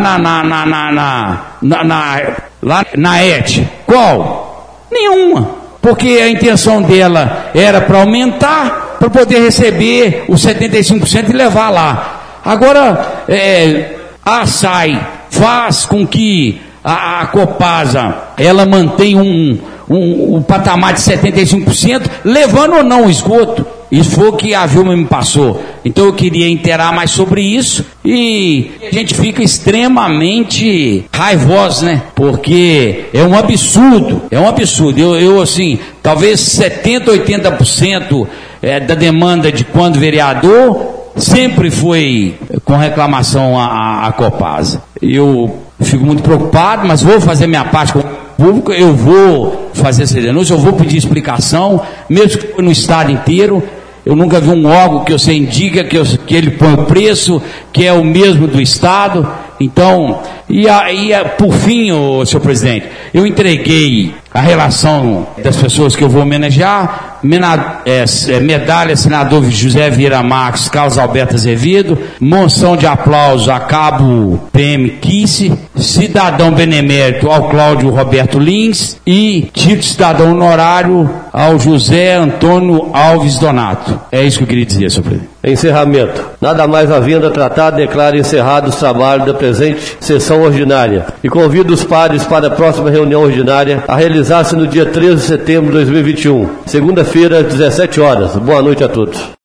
na ET? Qual? Nenhuma. Porque a intenção dela era para aumentar, para poder receber os 75% e levar lá. Agora, a SAI faz com que a Copasa ela mantém um patamar de 75%, levando ou não o esgoto. Isso foi o que a Vilma me passou. Então eu queria inteirar mais sobre isso e a gente fica extremamente raivoso, né? Porque é um absurdo, Eu assim, talvez 70%, 80% da demanda de quando vereador sempre foi com reclamação à Copasa. Eu fico muito preocupado, mas vou fazer minha parte com o público, eu vou fazer essa denúncia, eu vou pedir explicação, mesmo que foi no estado inteiro. Eu nunca vi um órgão que você indica que ele põe o preço, que é o mesmo do estado. Então, por fim, senhor presidente, eu entreguei a relação das pessoas que eu vou homenagear, medalha senador José Vieira Marques, Carlos Alberto Azevedo, moção de aplauso a cabo PM Kisse, cidadão benemérito ao Cláudio Roberto Lins e título de cidadão honorário ao José Antônio Alves Donato. É isso que eu queria dizer, senhor presidente. Encerramento. Nada mais havendo a tratar, declaro encerrados os trabalhos da presente sessão ordinária e convido os pares para a próxima reunião ordinária a realizar-se no dia 13 de setembro de 2021, segunda-feira, às 17 horas. Boa noite a todos.